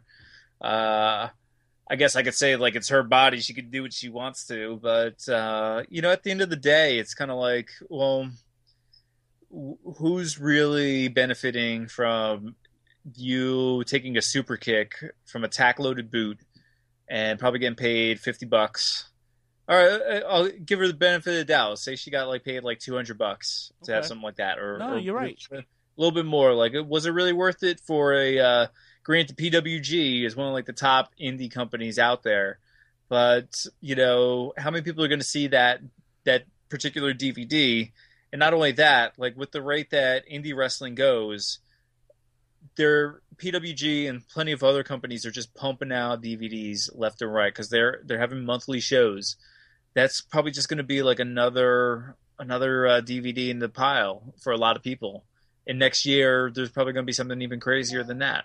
I guess I could say like it's her body. She could do what she wants to. But, at the end of the day, it's kind of like, well, who's really benefiting from you taking a super kick from a tack-loaded boot and probably getting paid $50? All right, I'll give her the benefit of the doubt. Say she got like paid like $200 to have something like that, or you're right. A little bit more. Like, was it really worth it for a? Granted, PWG is one of like the top indie companies out there, but how many people are going to see that particular DVD? And not only that, like with the rate that indie wrestling goes, PWG and plenty of other companies are just pumping out DVDs left and right because they're having monthly shows. That's probably just going to be like another DVD in the pile for a lot of people. And next year, there's probably going to be something even crazier than that.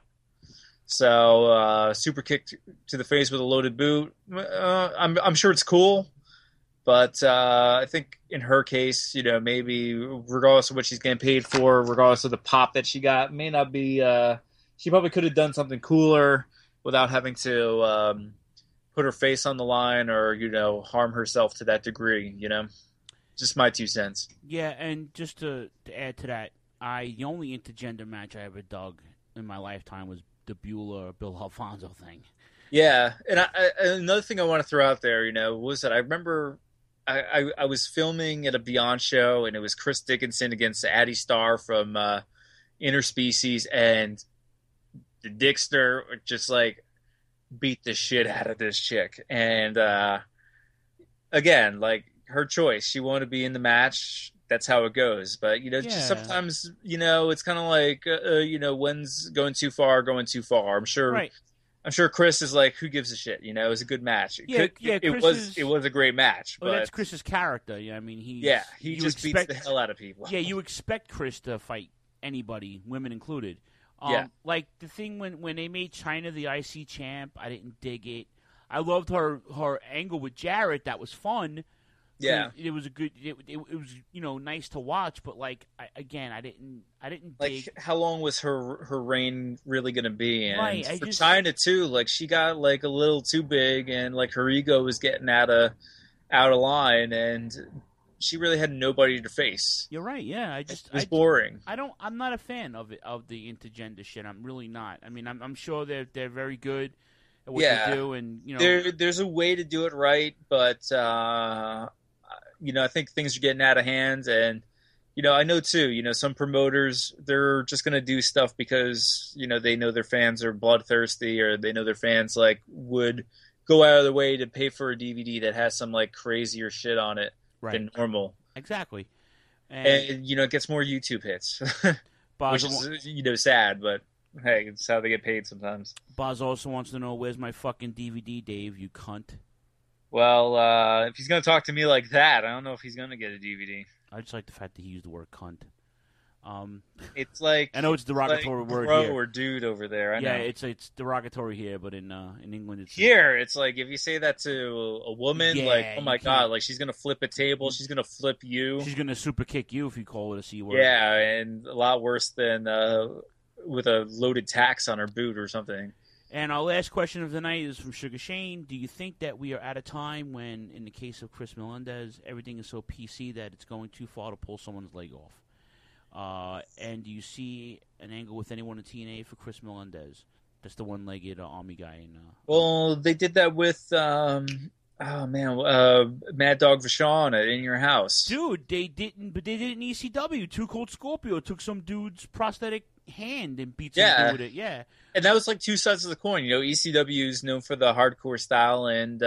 So, super kick to the face with a loaded boot. I'm sure it's cool, but I think in her case, maybe regardless of what she's getting paid for, regardless of the pop that she got, may not be. She probably could have done something cooler without having to put her face on the line or harm herself to that degree. Just my 2 cents. Yeah, and just to add to that, the only intergender match I ever dug in my lifetime was the Beulah Bill Alfonso thing. Yeah, and another thing I want to throw out there, was that I remember I was filming at a Beyond show, and it was Chris Dickinson against Addie Starr from Interspecies, and the Dickster just like beat the shit out of this chick. And again, like her choice, she wanted to be in the match. That's how it goes. But just sometimes it's kind of like when's going too far. I'm sure. Right. I'm sure Chris is like, who gives a shit? It was a good match. It was a great match. But that's Chris's character. Yeah, I mean, he just beats the hell out of people. Yeah, you expect Chris to fight anybody, women included. Like the thing when they made Chyna the IC champ, I didn't dig it. I loved her angle with Jarrett. That was fun. Yeah, it was a good. It was nice to watch, but like I didn't like dig. How long was her reign really going to be? And right, for Chyna too, like she got like a little too big, and like her ego was getting out of line, and she really had nobody to face. You're right. Yeah, it was boring. I'm not a fan of it, of the intergender shit. I'm really not. I mean, I'm sure they're very good at what they do, and there's a way to do it right, but I think things are getting out of hand, and I know too. Some promoters, they're just gonna do stuff because they know their fans are bloodthirsty, or they know their fans like would go out of their way to pay for a DVD that has some like crazier shit on it. Right. Than normal. Exactly. And it gets more YouTube hits. Which is, sad, but hey, it's how they get paid sometimes. Boz also wants to know, where's my fucking DVD, Dave, you cunt? Well, if he's going to talk to me like that, I don't know if he's going to get a DVD. I just like the fact that he used the word cunt. It's like I know it's a derogatory word bro here. Or dude over there. I know. It's derogatory here, but in England it's here. It's like if you say that to a woman, like oh my god, like she's gonna flip a table, she's gonna flip you, she's gonna super kick you if you call it a C word. Yeah, and a lot worse than with a loaded tax on her boot or something. And our last question of the night is from Sugar Shane. Do you think that we are at a time when, in the case of Chris Melendez, everything is so PC that it's going too far to pull someone's leg off? And do you see an angle with anyone in TNA for Chris Melendez? That's the one-legged army guy. Well, they did that with Oh man, Mad Dog Vachon at In Your House. Dude, they didn't, but they did it in ECW. Too Cold Scorpio took some dude's prosthetic hand and beat some dude with it. Yeah. And that was like two sides of the coin. You know, ECW is known for the hardcore style, and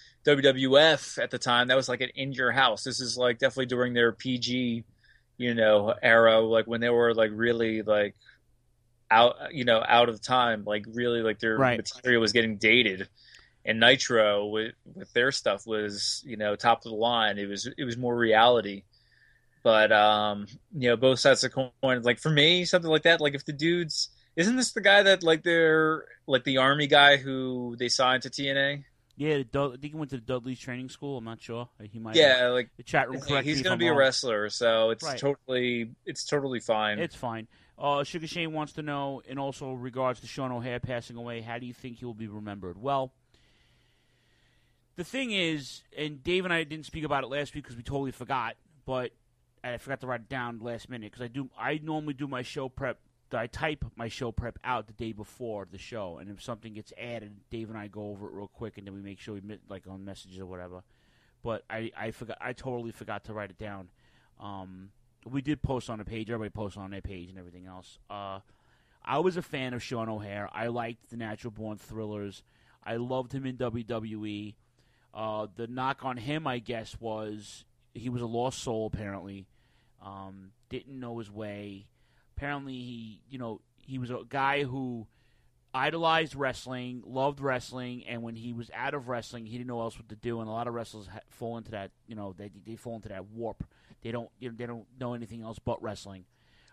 WWF at the time, that was like an In Your House. This is like definitely during their PG, era, like when they were like really like out of time, like really like their material was getting dated. And Nitro with their stuff was, top of the line. It was more reality. But both sides of the coin. Like for me, something like that. Like if the dudes, isn't this the guy that like they're like the army guy who they signed to TNA? Yeah, I think he went to the Dudley's training school. I'm not sure. He might. Yeah, like the chat room. Correct. He's going to be a wrestler, so it's right. totally fine. It's fine. Sugar Shane wants to know, in also regards to Sean O'Haire passing away, how do you think he will be remembered? Well, the thing is, and Dave and I didn't speak about it last week because we totally forgot, but I forgot to write it down last minute because I normally do my show prep. I type my show prep out the day before the show, and if something gets added, Dave and I go over it real quick, and then we make sure we like on messages or whatever. But I forgot. I totally forgot to write it down. We did post on the page. Everybody posted on their page and everything else. I was a fan of Sean O'Haire. I liked the Natural Born Thrillers. I loved him in WWE. The knock on him, I guess, was he was a lost soul, apparently. Didn't know his way. Apparently, he was a guy who idolized wrestling, loved wrestling, and when he was out of wrestling, he didn't know else what to do. And a lot of wrestlers fall into that, they fall into that warp. They don't know anything else but wrestling.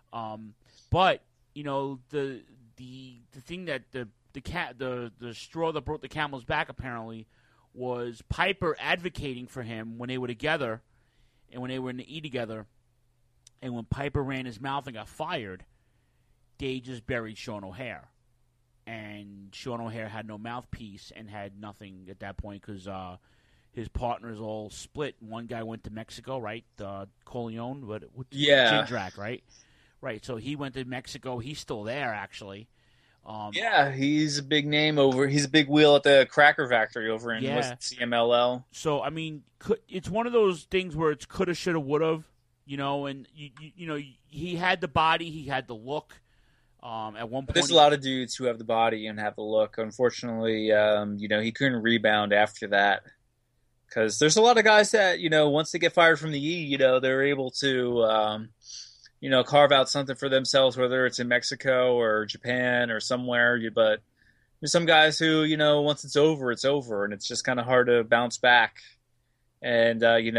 But the thing that the straw that broke the camel's back apparently was Piper advocating for him when they were together, and when they were in the E together. And when Piper ran his mouth and got fired, they just buried Sean O'Haire. And Sean O'Haire had no mouthpiece and had nothing at that point because his partners all split. One guy went to Mexico, right? Corleone, Jindrak, right? Right, so he went to Mexico. He's still there, actually. He's a big name he's a big wheel at the Cracker Factory over in CMLL. So, I mean, it's one of those things where it's coulda, shoulda, woulda. And he had the body, he had the look. At one point, there's a lot of dudes who have the body and have the look. Unfortunately, he couldn't rebound after that because there's a lot of guys that once they get fired from the E, they're able to carve out something for themselves, whether it's in Mexico or Japan or somewhere. But there's some guys who once it's over, and it's just kind of hard to bounce back. And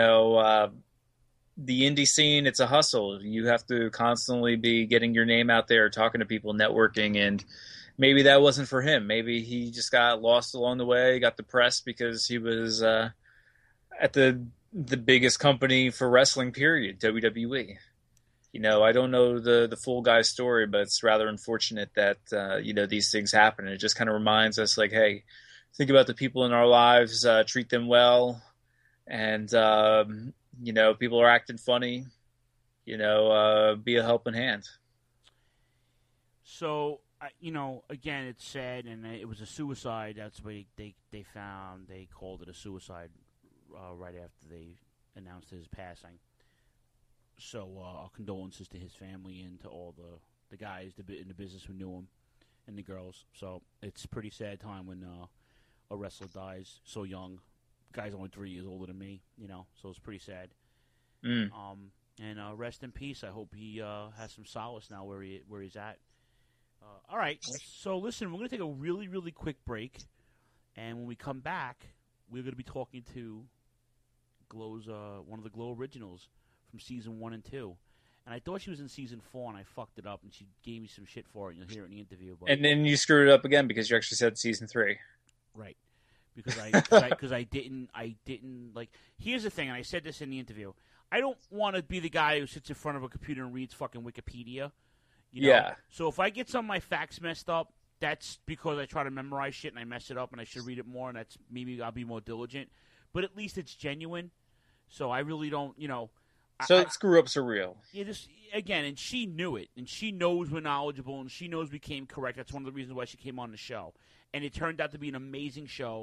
the indie scene, it's a hustle. You have to constantly be getting your name out there, talking to people, networking, and maybe that wasn't for him. Maybe he just got lost along the way, got depressed because he was at the biggest company for wrestling, period, WWE. I don't know the full guy's story, but it's rather unfortunate that, these things happen. And it just kind of reminds us, like, hey, think about the people in our lives, treat them well, and people are acting funny, be a helping hand. So, again, it's sad, and it was a suicide. That's what they found. They called it a suicide right after they announced his passing. So, our condolences to his family and to all the guys in the business who knew him and the girls. So, it's a pretty sad time when a wrestler dies so young. Guy's only 3 years older than me, so it's pretty sad. And rest in peace. I hope he has some solace now where he's at. All right, so listen, we're going to take a really, really quick break, and when we come back, we're going to be talking to Glow's one of the Glow originals from season 1 and 2. And I thought she was in season 4, and I fucked it up, and she gave me some shit for it, and you'll hear it in the interview. But, and then you screwed it up again because you actually said season 3. Right. Because I didn't like. Here's the thing, and I said this in the interview. I don't want to be the guy who sits in front of a computer and reads fucking Wikipedia. Yeah. So if I get some of my facts messed up, that's because I try to memorize shit and I mess it up and I should read it more, and that's maybe I'll be more diligent. But at least it's genuine. So I really don't, So screw-ups are real. Yeah, again, and she knew it, and she knows we're knowledgeable, and she knows we came correct. That's one of the reasons why she came on the show. And it turned out to be an amazing show.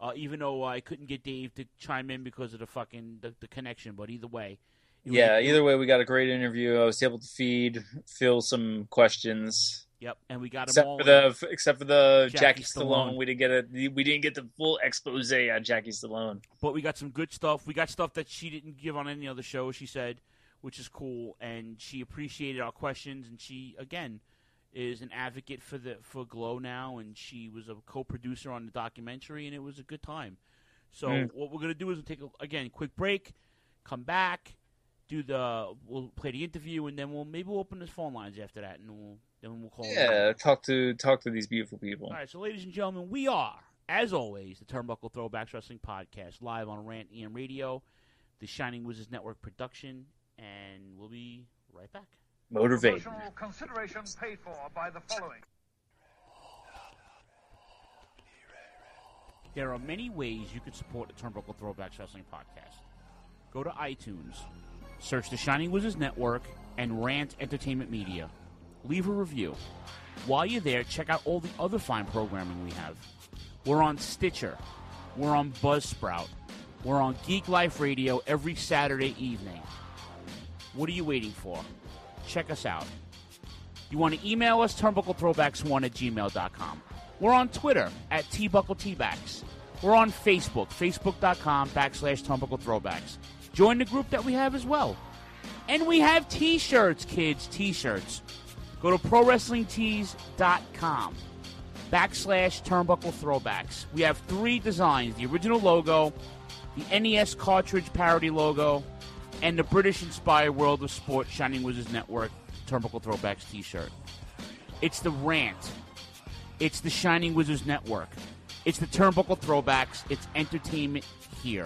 even though I couldn't get Dave to chime in because of the connection. But either way. Either way, we got a great interview. I was able to feed Phil some questions. Yep, and we got them except for the Jackie Stallone. We didn't get the full expose on Jackie Stallone. But we got some good stuff. We got stuff that she didn't give on any other show, she said, which is cool. And she appreciated our questions. And she, again, is an advocate for Glow now. And she was a co-producer on the documentary, and it was a good time. So what we're going to do is we'll take a quick break, come back, we'll play the interview, and then we'll open the phone lines after that, and we'll call. Yeah, talk to these beautiful people. All right, so ladies and gentlemen, we are, as always, the Turnbuckle Throwbacks Wrestling Podcast, live on Rant EM Radio, the Shining Wizards Network production, and we'll be right back. Motivate. Consideration paid for by the following. There are many ways you can support the Turnbuckle Throwbacks Wrestling Podcast. Go to iTunes, search the Shining Wizards Network and Rant Entertainment Media. Leave a review. While you're there, check out all the other fine programming we have. We're on Stitcher. We're on Buzzsprout. We're on Geek Life Radio every Saturday evening. What are you waiting for? Check us out. You want to email us, turnbucklethrowbacks1@gmail.com. We're on Twitter at tbuckletbacks. We're on Facebook, facebook.com/turnbucklethrowbacks. Join the group that we have as well. And we have T-shirts, kids, T-shirts. Go to prowrestlingtees.com /turnbucklethrowbacks. We have 3 designs, the original logo, the NES cartridge parody logo, and the British-inspired World of Sport Shining Wizards Network Turnbuckle Throwbacks T-shirt. It's the Rant. It's the Shining Wizards Network. It's the Turnbuckle Throwbacks. It's entertainment here.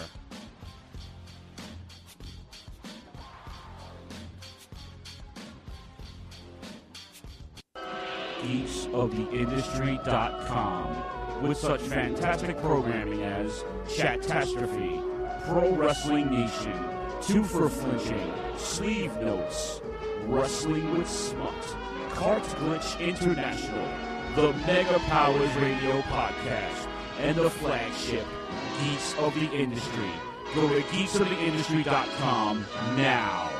GeeksOfTheIndustry.com with such fantastic programming as Chatastrophe, Pro Wrestling Nation, Two for Flinching, Sleeve Notes, Wrestling with Smut, Cart Glitch International, the Mega Powers Radio Podcast, and the flagship Geeks of the Industry. Go to GeeksOfTheIndustry.com now.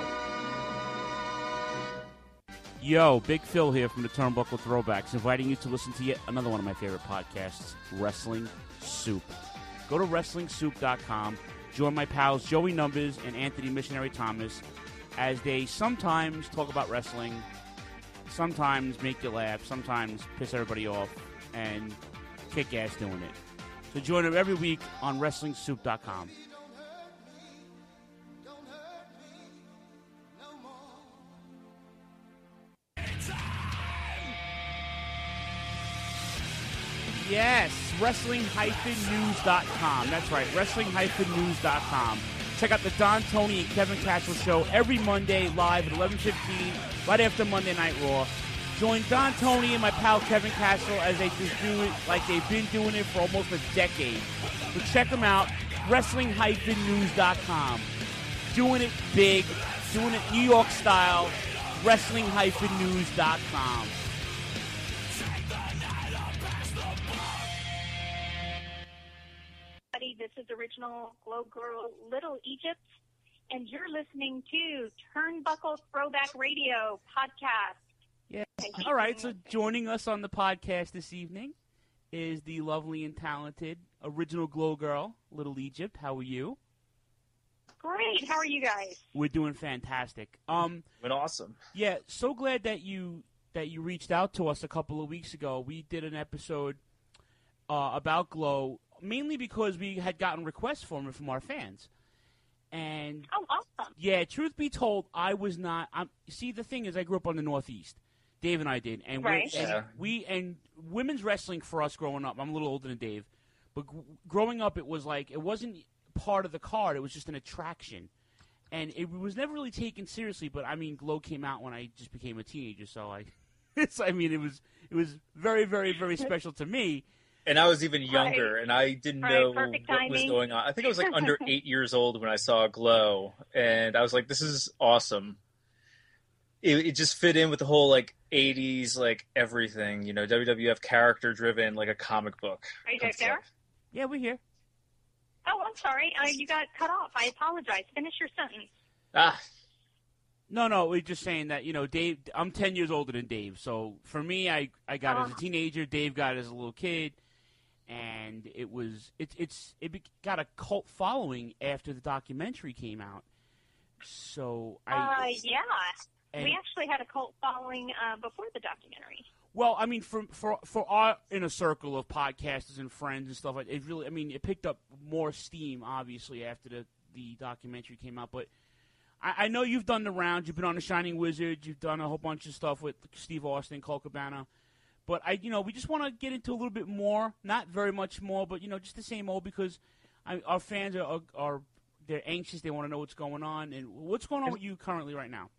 Yo, Big Phil here from the Turnbuckle Throwbacks, inviting you to listen to yet another one of my favorite podcasts, Wrestling Soup. Go to WrestlingSoup.com, join my pals Joey Numbers and Anthony Missionary Thomas as they sometimes talk about wrestling, sometimes make you laugh, sometimes piss everybody off, and kick ass doing it. So join them every week on WrestlingSoup.com. Yes, wrestling-news.com. That's right, wrestling-news.com. Check out the Don Tony and Kevin Castle show every Monday live at 11:15, right after Monday Night Raw. Join Don Tony and my pal Kevin Castle as they just do it like they've been doing it for almost a decade. So check them out, wrestling-news.com. Doing it big, doing it New York style, wrestling-news.com. This is original Glow Girl Little Egypt, and you're listening to Turnbuckle Throwback Radio podcast. Yeah. All right, so joining us on the podcast this evening is the lovely and talented original Glow Girl, Little Egypt. How are you? Great. How are you guys? We're doing fantastic. Been awesome. Yeah, so glad that you reached out to us a couple of weeks ago. We did an episode about Glow, mainly because we had gotten requests from our fans. And awesome. Yeah, truth be told, I was not. See, the thing is, I grew up on the Northeast. Dave and I did, and right. we women's wrestling for us growing up. I'm a little older than Dave, but growing up, it was like it wasn't part of the card. It was just an attraction, and it was never really taken seriously. But I mean, Glow came out when I just became a teenager, so it was very, very, very special to me. And I was even younger, right. And I didn't right. know Perfect what timing. was going on. I think I was like under 8 years old when I saw Glow, and I was like, "This is awesome." It just fit in with the whole like 80s like everything, WWF character driven like a comic book. Are you guys there? Yeah, we're here. Oh, I'm sorry. You got cut off. I apologize. Finish your sentence. No, we're just saying that, Dave, I'm 10 years older than Dave. So for me, I got it as a teenager. Dave got it as a little kid. And it got a cult following after the documentary came out. So yeah. We actually had a cult following before the documentary. Well, I mean, for our inner circle of podcasters and friends and stuff, it really, it picked up more steam, obviously, after the documentary came out. But I know you've done the rounds. You've been on The Shining Wizard. You've done a whole bunch of stuff with Steve Austin, Colt Cabana. But we just want to get into a little bit more, not very much more, but just the same old, because our fans are they're anxious. They want to know what's going on. And what's going on with you currently right now?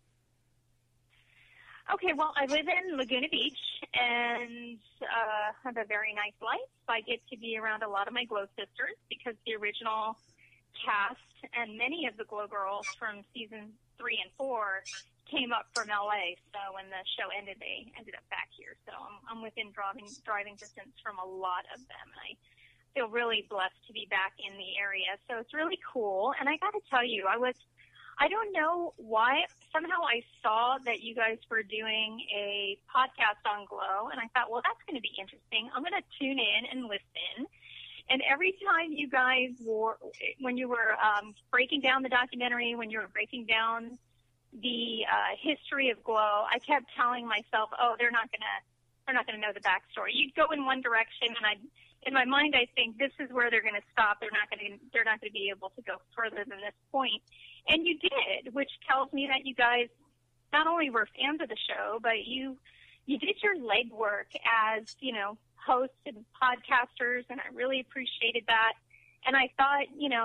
Okay, well, I live in Laguna Beach and have a very nice life. I get to be around a lot of my Glow sisters because the original cast and many of the Glow girls from season 3 and 4 came up from LA. So when the show ended, they ended up back here. So I'm within driving distance from a lot of them. And I feel really blessed to be back in the area. So it's really cool. And I got to tell you, I don't know why. Somehow I saw that you guys were doing a podcast on Glow, and I thought, well, that's going to be interesting. I'm going to tune in and listen. And every time you guys when you were breaking down the documentary, when you were breaking down the history of Glow, I kept telling myself, oh, they're not going to know the backstory. You'd go in one direction, and in my mind, I think this is where they're going to stop. They're not going to be able to go further than this point. And you did, which tells me that you guys not only were fans of the show, but you did your legwork as, hosts and podcasters, and I really appreciated that. And I thought,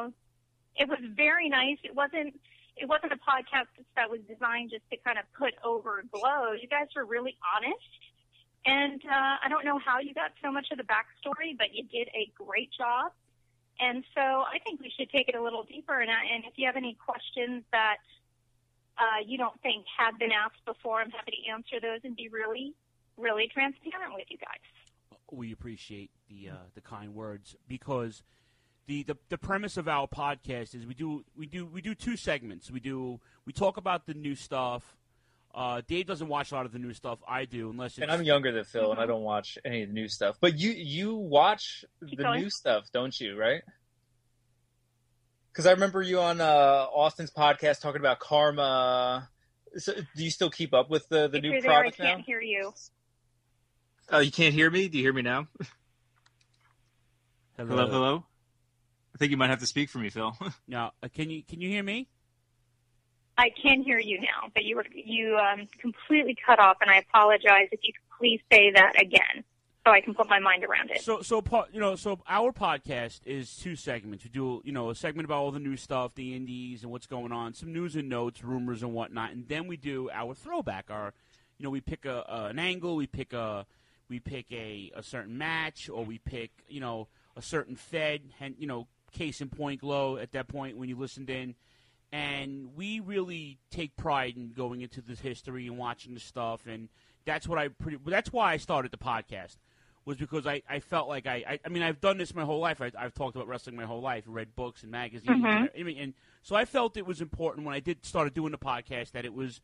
it was very nice. It wasn't a podcast that was designed just to kind of put over Glow. You guys were really honest. And I don't know how you got so much of the backstory, but you did a great job. And so I think we should take it a little deeper. And if you have any questions that you don't think have been asked before, I'm happy to answer those and be really, really transparent with you guys. We appreciate the kind words, because the premise of our podcast is we do two segments. We talk about the new stuff. Dave doesn't watch a lot of the new stuff. I do, unless it's... And I'm younger than Phil, and I don't watch any of the new stuff. But you watch new stuff, don't you, right? Because I remember you on Austin's podcast talking about Karma. So, do you still keep up with the new product now? I can't hear you. Oh, you can't hear me? Do you hear me now? Hello? I think you might have to speak for me, Phil. No, can you hear me? I can hear you now, but you completely cut off, and I apologize. If you could please say that again, so I can put my mind around it. So our podcast is two segments. We do a segment about all the new stuff, the indies, and what's going on, some news and notes, rumors and whatnot, and then we do our throwback. We pick an angle, we pick a certain match, or we pick a certain fed, and case in point, Glow. At that point, when you listened in. And we really take pride in going into this history and watching the stuff, and that's why I started the podcast, was because I felt like I've done this my whole life. I've talked about wrestling my whole life, read books and magazines, and so I felt it was important when I started doing the podcast that it was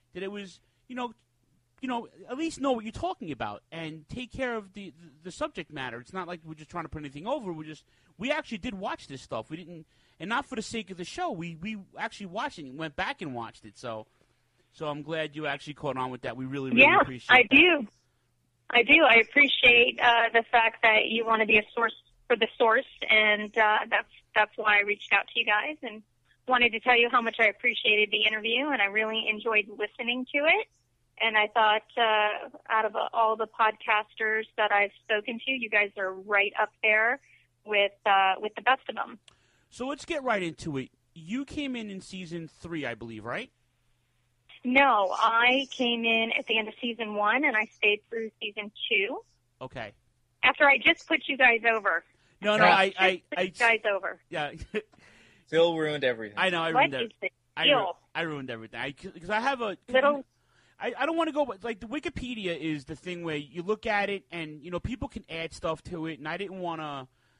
at least know what you're talking about and take care of the subject matter. It's not like we're just trying to put anything over. We actually did watch this stuff. We didn't. And not for the sake of the show. We actually watched it and went back and watched it. So I'm glad you actually caught on with that. We really, really appreciate it. Yeah, I do. I appreciate the fact that you want to be a source for the source, and that's why I reached out to you guys and wanted to tell you how much I appreciated the interview, and I really enjoyed listening to it. And I thought out of all the podcasters that I've spoken to, you guys are right up there with the best of them. So let's get right into it. You came in season 3, I believe, right? No, I came in at the end of season 1, and I stayed through season 2. Okay. After I just put you guys over. No, I put you guys over. Yeah. Phil ruined everything. I know, I ruined everything. I ruined everything. Because I have a little. I don't want to go, but like the Wikipedia is the thing where you look at it and people can add stuff to it, and I didn't want to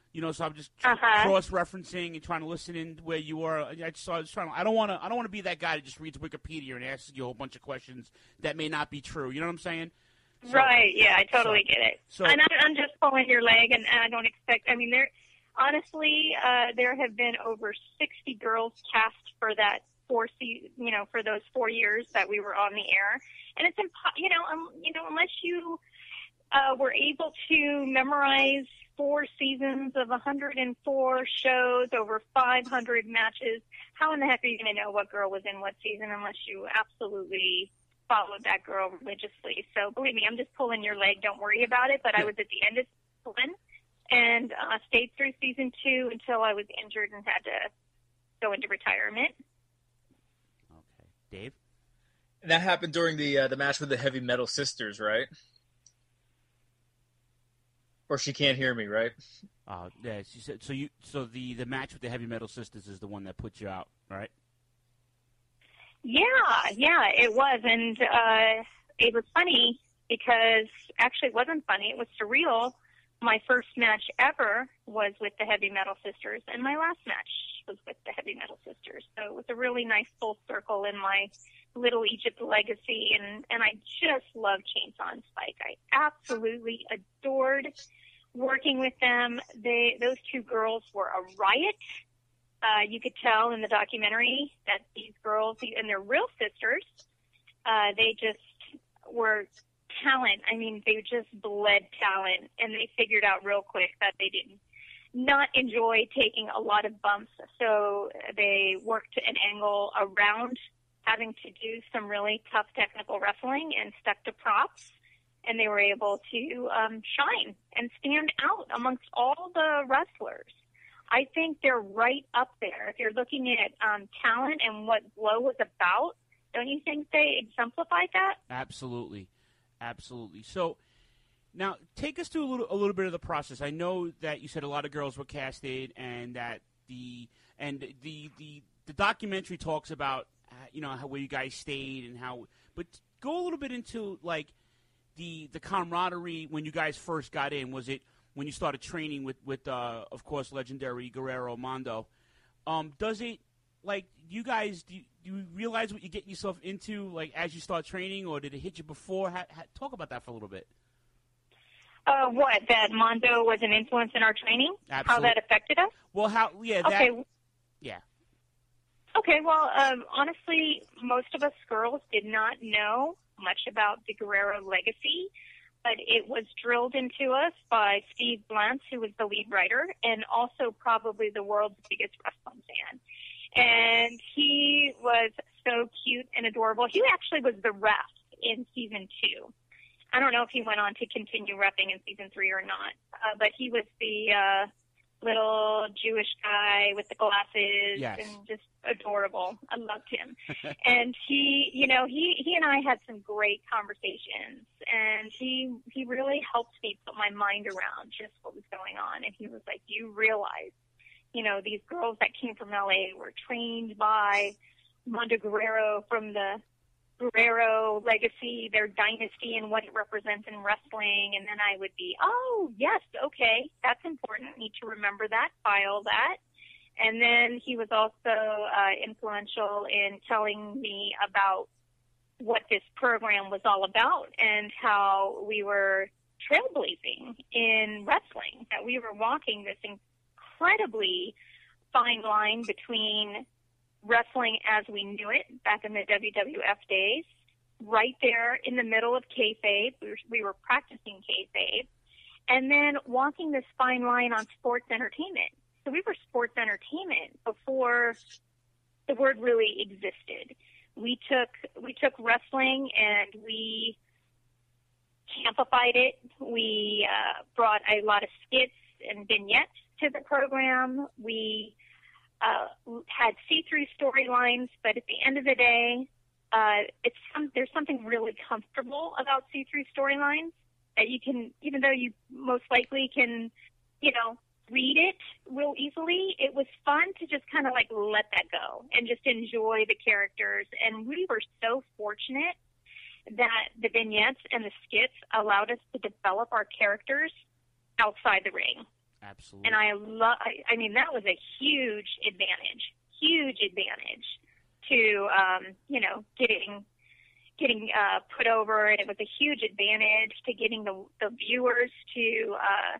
So I'm just cross-referencing and trying to listen in where you are. I was trying. I don't want to be that guy that just reads Wikipedia and asks you a whole bunch of questions that may not be true. You know what I'm saying? So, right. Yeah, I totally get it. So, and I'm just pulling your leg, and I don't expect. I mean, there have been over 60 girls cast for that for those 4 years that we were on the air, and it's unless you were able to memorize 4 seasons of 104 shows over 500 matches, how in the heck are you going to know what girl was in what season unless you absolutely followed that girl religiously? So believe me, I'm just pulling your leg. Don't worry about it. But I was at the end of season and stayed through season 2 until I was injured and had to go into retirement. Okay. Dave? And that happened during the match with the Heavy Metal Sisters, right? Or she can't hear me, right? Yeah. She said so. The match with the Heavy Metal Sisters is the one that put you out, right? Yeah, it was, and it was funny because actually it wasn't funny. It was surreal. My first match ever was with the Heavy Metal Sisters, and my last match was with the Heavy Metal Sisters. So it was a really nice full circle in my Little Egypt legacy, and I just love Chainsaw and Spike. I absolutely adored working with them. Those 2 girls were a riot. You could tell in the documentary that these girls, and they're real sisters, they just were talent. I mean, they just bled talent, and they figured out real quick that they did not enjoy taking a lot of bumps, so they worked an angle around having to do some really tough technical wrestling and stuck to props, and they were able to shine and stand out amongst all the wrestlers. I think they're right up there. If you're looking at talent and what Glow was about, don't you think they exemplified that? Absolutely. So now take us through a little bit of the process. I know that you said a lot of girls were casted, and that the documentary talks about how where you guys stayed and how. But go a little bit into like the camaraderie when you guys first got in. Was it when you started training with of course, legendary Guerrero Mondo? Does it, like, you guys, do you realize what you're getting yourself into, like, as you start training, or did it hit you before? Talk about that for a little bit. What, that Mondo was an influence in our training? Absolutely. How that affected us? Well, Okay. Yeah. Okay, well, honestly, most of us girls did not know much about the Guerrero legacy, but it was drilled into us by Steve Blantz, who was the lead writer, and also probably the world's biggest wrestling fan. And he was so cute and adorable. He actually was the ref in season 2. I don't know if he went on to continue repping in season 3 or not, but he was the little Jewish guy with the glasses. Yes. And just adorable. I loved him. And he and I had some great conversations, and he really helped me put my mind around just what was going on. And he was like, you realize, these girls that came from LA were trained by Mondo Guerrero from the Guerrero legacy, their dynasty, and what it represents in wrestling. And then I would be, oh, yes, okay, that's important. Need to remember that, file that. And then he was also influential in telling me about what this program was all about and how we were trailblazing in wrestling, that we were walking this incredibly fine line between wrestling as we knew it back in the WWF days, right there in the middle of kayfabe. We were practicing kayfabe, and then walking this fine line on sports entertainment. So we were sports entertainment before the word really existed. We took wrestling and we amplified it. We brought a lot of skits and vignettes to the program. We had see-through storylines, but at the end of the day, there's something really comfortable about see-through storylines that you can, even though you most likely can, read it real easily. It was fun to just kind of like let that go and just enjoy the characters. And we were so fortunate that the vignettes and the skits allowed us to develop our characters outside the ring. Absolutely. And I mean, that was a huge advantage to, getting put over. And it was a huge advantage to getting the viewers to,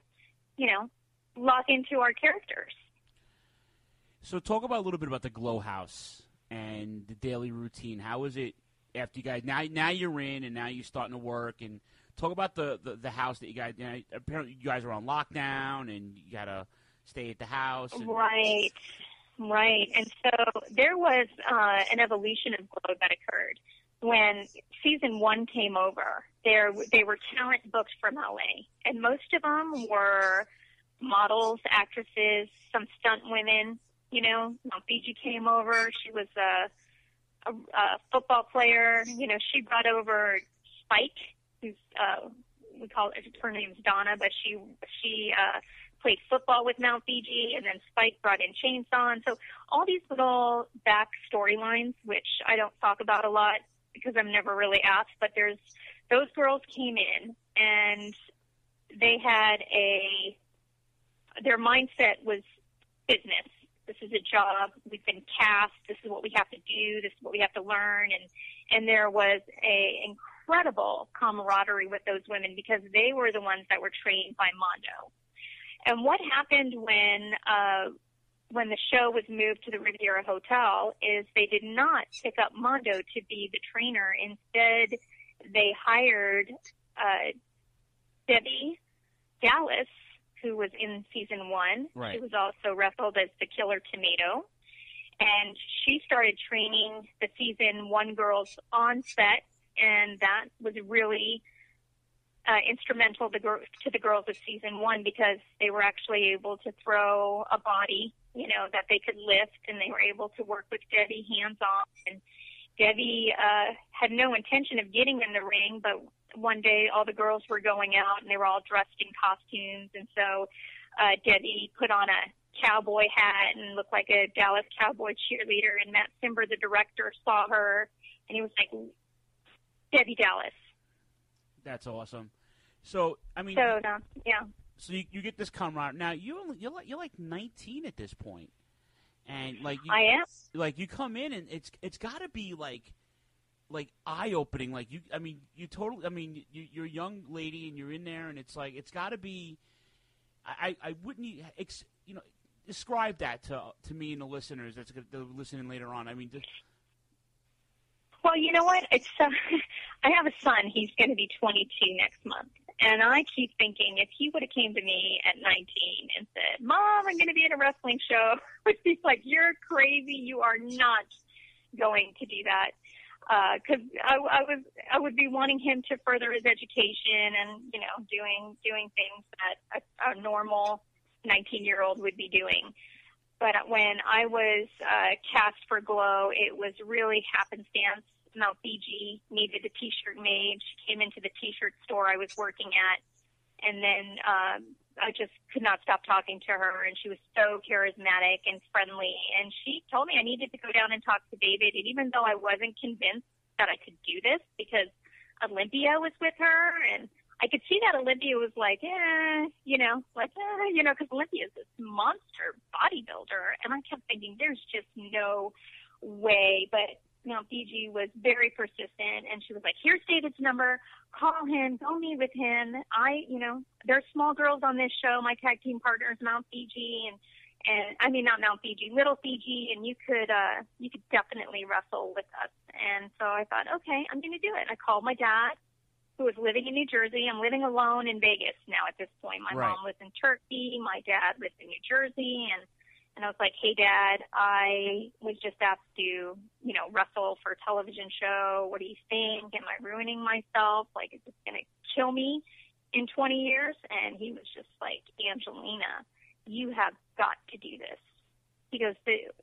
lock into our characters. So talk about a little bit about the Glow House and the daily routine. How is it after you guys, now you're in and now you're starting to work, and talk about the house that you guys, apparently you guys are on lockdown and you got to stay at the house. Right. And so there was an evolution of Glow that occurred. When season 1 came over, they were talent booked from LA, and most of them were models, actresses, some stunt women. Mount Fiji came over. She was a football player. She brought over Spike, who's her name's Donna, but she played football with Mount Fiji, and then Spike brought in Chainsaw. And so all these little back storylines, which I don't talk about a lot because I'm never really asked, but those girls came in and they had their mindset was business. This is a job. We've been cast. This is what we have to do. This is what we have to learn. And there was a incredible camaraderie with those women because they were the ones that were trained by Mondo. And what happened when the show was moved to the Riviera Hotel is they did not pick up Mondo to be the trainer. Instead, they hired Debbie Dallas, who was in season 1. Right. She was also wrestled as the Killer Tomato. And she started training the season 1 girls on set, and that was really instrumental to the girls of season 1 because they were actually able to throw a body, that they could lift, and they were able to work with Debbie hands-on. And Debbie had no intention of getting in the ring, but one day all the girls were going out and they were all dressed in costumes, and so Debbie put on a cowboy hat and looked like a Dallas Cowboy cheerleader, and Matt Simber, the director, saw her and he was like, Debbie Dallas. That's awesome. So I mean, yeah. So you get this camaraderie. Now you're like 19 at this point, and I am. Like you come in and it's got to be like eye opening. Like you're a young lady and you're in there, and it's like it's got to be. I wouldn't describe that to me and the listeners that's listening later on. I mean. Well, you know what? It's I have a son. He's going to be 22 next month. And I keep thinking if he would have came to me at 19 and said, Mom, I'm going to be in a wrestling show, I would be like, you're crazy. You are not going to do that. Because I would be wanting him to further his education and, doing things that a normal 19-year-old would be doing. But when I was cast for Glow, it was really happenstance. Mount Fiji needed a T-shirt made. She came into the T-shirt store I was working at, and then I just could not stop talking to her, and she was so charismatic and friendly. And she told me I needed to go down and talk to David, and even though I wasn't convinced that I could do this because Olympia was with her, and I could see that Olympia was like, because Olympia is this monster bodybuilder. And I kept thinking, there's just no way. But Mount Fiji was very persistent, and she was like, here's David's number. Call him. Go meet with him. There's small girls on this show. My tag team partner is Mount Fiji, and I mean, not Mount Fiji, Little Fiji, and you could definitely wrestle with us. And so I thought, okay, I'm going to do it. I called my dad, who was living in New Jersey. I'm living alone in Vegas now at this point. My mom lives in Turkey. My dad lives in New Jersey. And I was like, hey, Dad, I was just asked to, wrestle for a television show. What do you think? Am I ruining myself? Like, is this going to kill me in 20 years? And he was just like, Angelina, you have got to do this. He goes,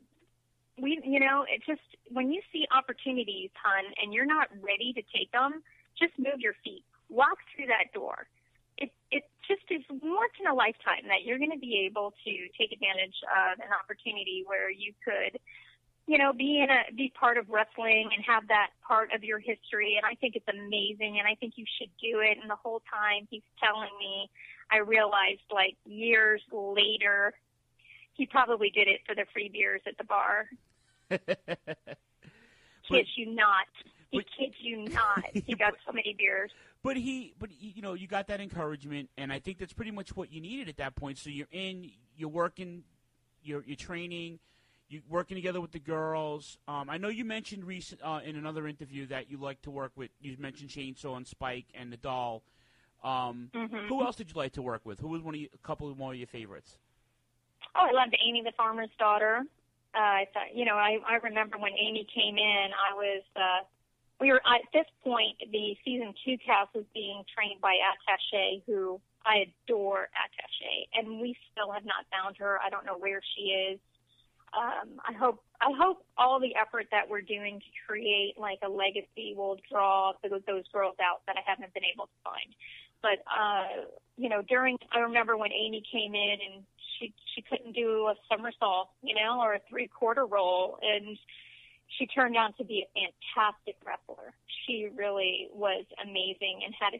it just, when you see opportunities, hon, and you're not ready to take them, just move your feet. Walk through that door. It just is once in a lifetime that you're going to be able to take advantage of an opportunity where you could be part of wrestling and have that part of your history. And I think it's amazing, and I think you should do it. And the whole time he's telling me, I realized like years later, he probably did it for the free beers at the bar. Kids you not. He kids you not. He got so many beers. But you got that encouragement, and I think that's pretty much what you needed at that point. So you're working, you're training, you're working together with the girls. I know you mentioned in another interview that you like to work with. You mentioned Chainsaw and Spike and the Doll. Who else did you like to work with? Who was a couple more of your favorites? Oh, I loved Amy the Farmer's Daughter. I thought, I remember when Amy came in, we were at this point, the season 2 cast was being trained by Attaché, who I adore Attaché, and we still have not found her. I don't know where she is. I hope all the effort that we're doing to create like a legacy will draw those girls out that I haven't been able to find. But I remember when Amy came in and she couldn't do a somersault, or a 3/4 roll, and she turned out to be a fantastic wrestler. She really was amazing and had a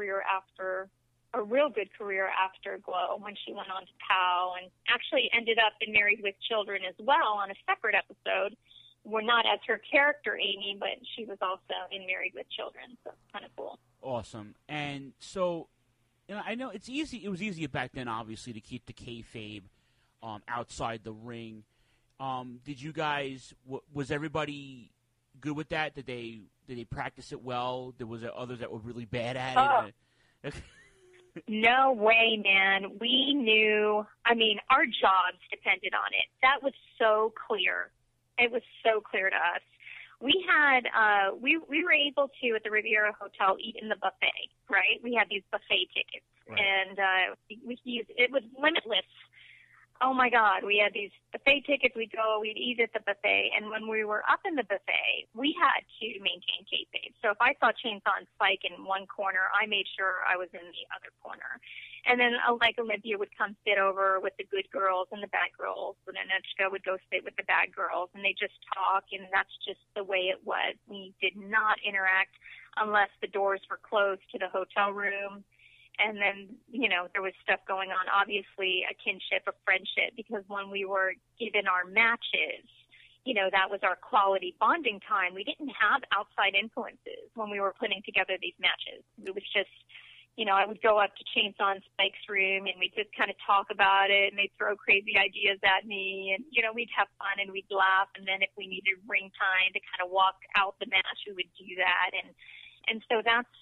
real good career after Glow when she went on to POW, and actually ended up in Married with Children as well on a separate episode. We're not as her character, Amy, but she was also in Married with Children, so it's kind of cool. Awesome. And so, I know it's easy. It was easier back then, obviously, to keep the kayfabe outside the ring. Did you guys? Was everybody good with that? Did they practice it well? Was there others that were really bad at it? No way, man. We knew. I mean, our jobs depended on it. That was so clear. It was so clear to us. We had we were able to, at the Riviera Hotel, eat in the buffet, right? We had these buffet tickets, right. And it was limitless. Oh my God, we had these buffet tickets. We'd eat at the buffet, and when we were up in the buffet, we had to maintain kayfabe. So if I saw Chainsaw and Spike in one corner, I made sure I was in the other corner. And then like Olympia would come sit over with the good girls and the bad girls, and then Anushka would go sit with the bad girls, and they just talk, and that's just the way it was. We did not interact unless the doors were closed to the hotel room. And then, there was stuff going on, obviously a kinship, a friendship, because when we were given our matches, that was our quality bonding time. We didn't have outside influences when we were putting together these matches. It was just, I would go up to Chainsaw and Spike's room, and we'd just kind of talk about it, and they'd throw crazy ideas at me, and, we'd have fun, and we'd laugh. And then if we needed ring time to kind of walk out the match, we would do that. And so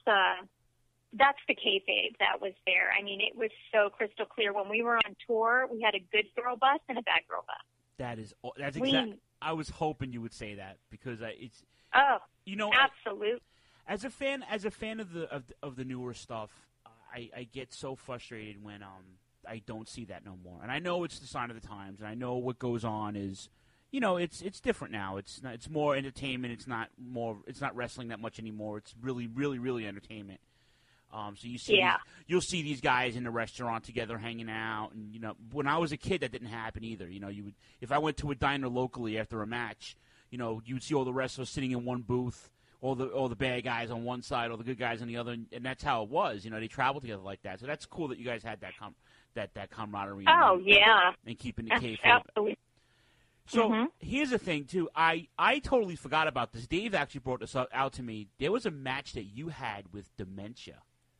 that's the kayfabe that was there. I mean, it was so crystal clear. When we were on tour, we had a good girl bus and a bad girl bus. That's exactly. I was hoping you would say that because it's. Oh, absolutely. As a fan of the newer stuff, I get so frustrated when I don't see that no more. And I know it's the sign of the times, and I know what goes on is. It's different now. It's more entertainment. It's not wrestling that much anymore. It's really, really, really entertainment. So you'll see these guys in the restaurant together hanging out, and when I was a kid, that didn't happen either. If I went to a diner locally after a match, you would see all the wrestlers sitting in one booth, all the bad guys on one side, all the good guys on the other, and that's how it was. They traveled together like that. So that's cool that you guys had that camaraderie. Oh yeah, and keeping the kayfabe. Absolutely. So here's the thing too. I totally forgot about this. Dave actually brought this out to me. There was a match that you had with Dementia.